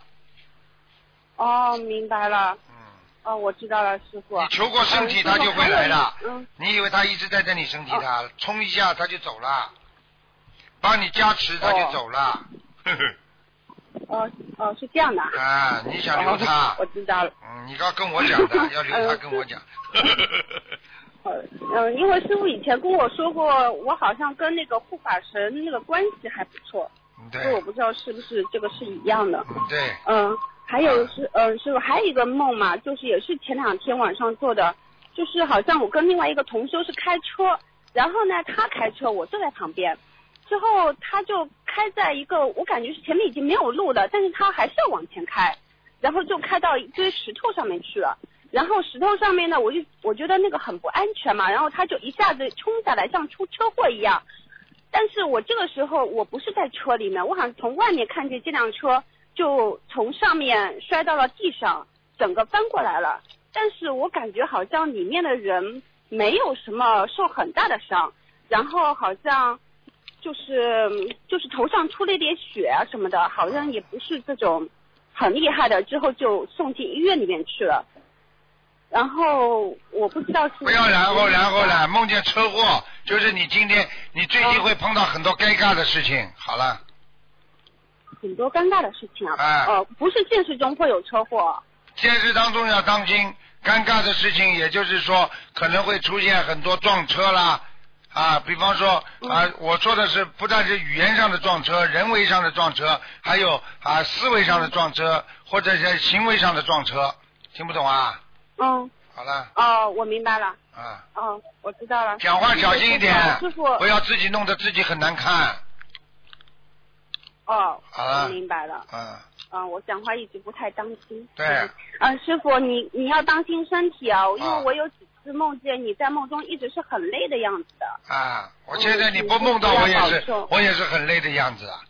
明白了。我知道了，师傅。 你求过身体，他就会来的。你以为他一直在你身体的，冲一下他就走了，帮你加持他就走了。 是这样的。 你想留他？ 我知道了。 你要跟我讲的，要留他跟我讲。 因为师傅以前跟我说过，我好像跟那个护法神那个关系还不错。 对。 所以我不知道是不是这个是一样的。 对。 还有师傅还有一个梦嘛，就是也是前2天晚上做的，就是好像我跟另外一个同修是开车，然后呢他开车，我坐在旁边。之后他就开在一个我感觉是前面已经没有路了，但是他还是要往前开，然后就开到一堆石头上面去了，然后石头上面呢我觉得那个很不安全嘛，然后他就一下子冲下来像出车祸一样，但是我这个时候我不是在车里面，我好像从外面看见这辆车就从上面摔到了地上，整个翻过来了，但是我感觉好像里面的人没有什么受很大的伤，然后好像就是头上出了一点血啊什么的，好像也不是这种很厉害的，之后就送进医院里面去了。然后我不知道是不要然后了，梦见车祸，就是你今天你最近会碰到很多尴尬的事情。好了， 很多尴尬的事情啊。不是现实中会有车祸， 现实当中要当心尴尬的事情，也就是说可能会出现很多撞车啦。比方说我说的是不但是语言上的撞车，人为上的撞车，还有思维上的撞车，或者是行为上的撞车，听不懂啊？好了。 我明白了。我知道了。 讲话小心一点， 师傅， 不要自己弄得自己很难看。 好了。 我明白了。我讲话一直不太当心。 对。 师傅，你要当心身体啊，因为我有几次梦见你在梦中一直是很累的样子的。 我现在你不梦到我也是很累的样子啊。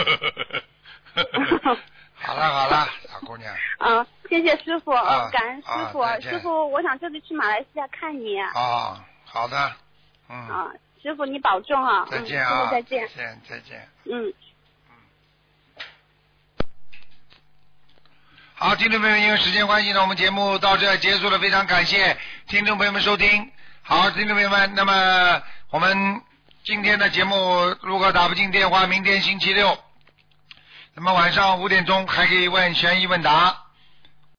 好了，小姑娘。 谢谢师傅，感恩师傅。师傅，我想这次去马来西亚看你。 好的。 师傅你保重啊。 再见啊。 再见。 再见。 好，听众朋友们，因为时间关系呢，我们节目到这结束了，非常感谢听众朋友们收听。好，听众朋友们，那么我们今天的节目如果打不进电话，明天星期六，那么晚上5点钟还可以问悬疑问答。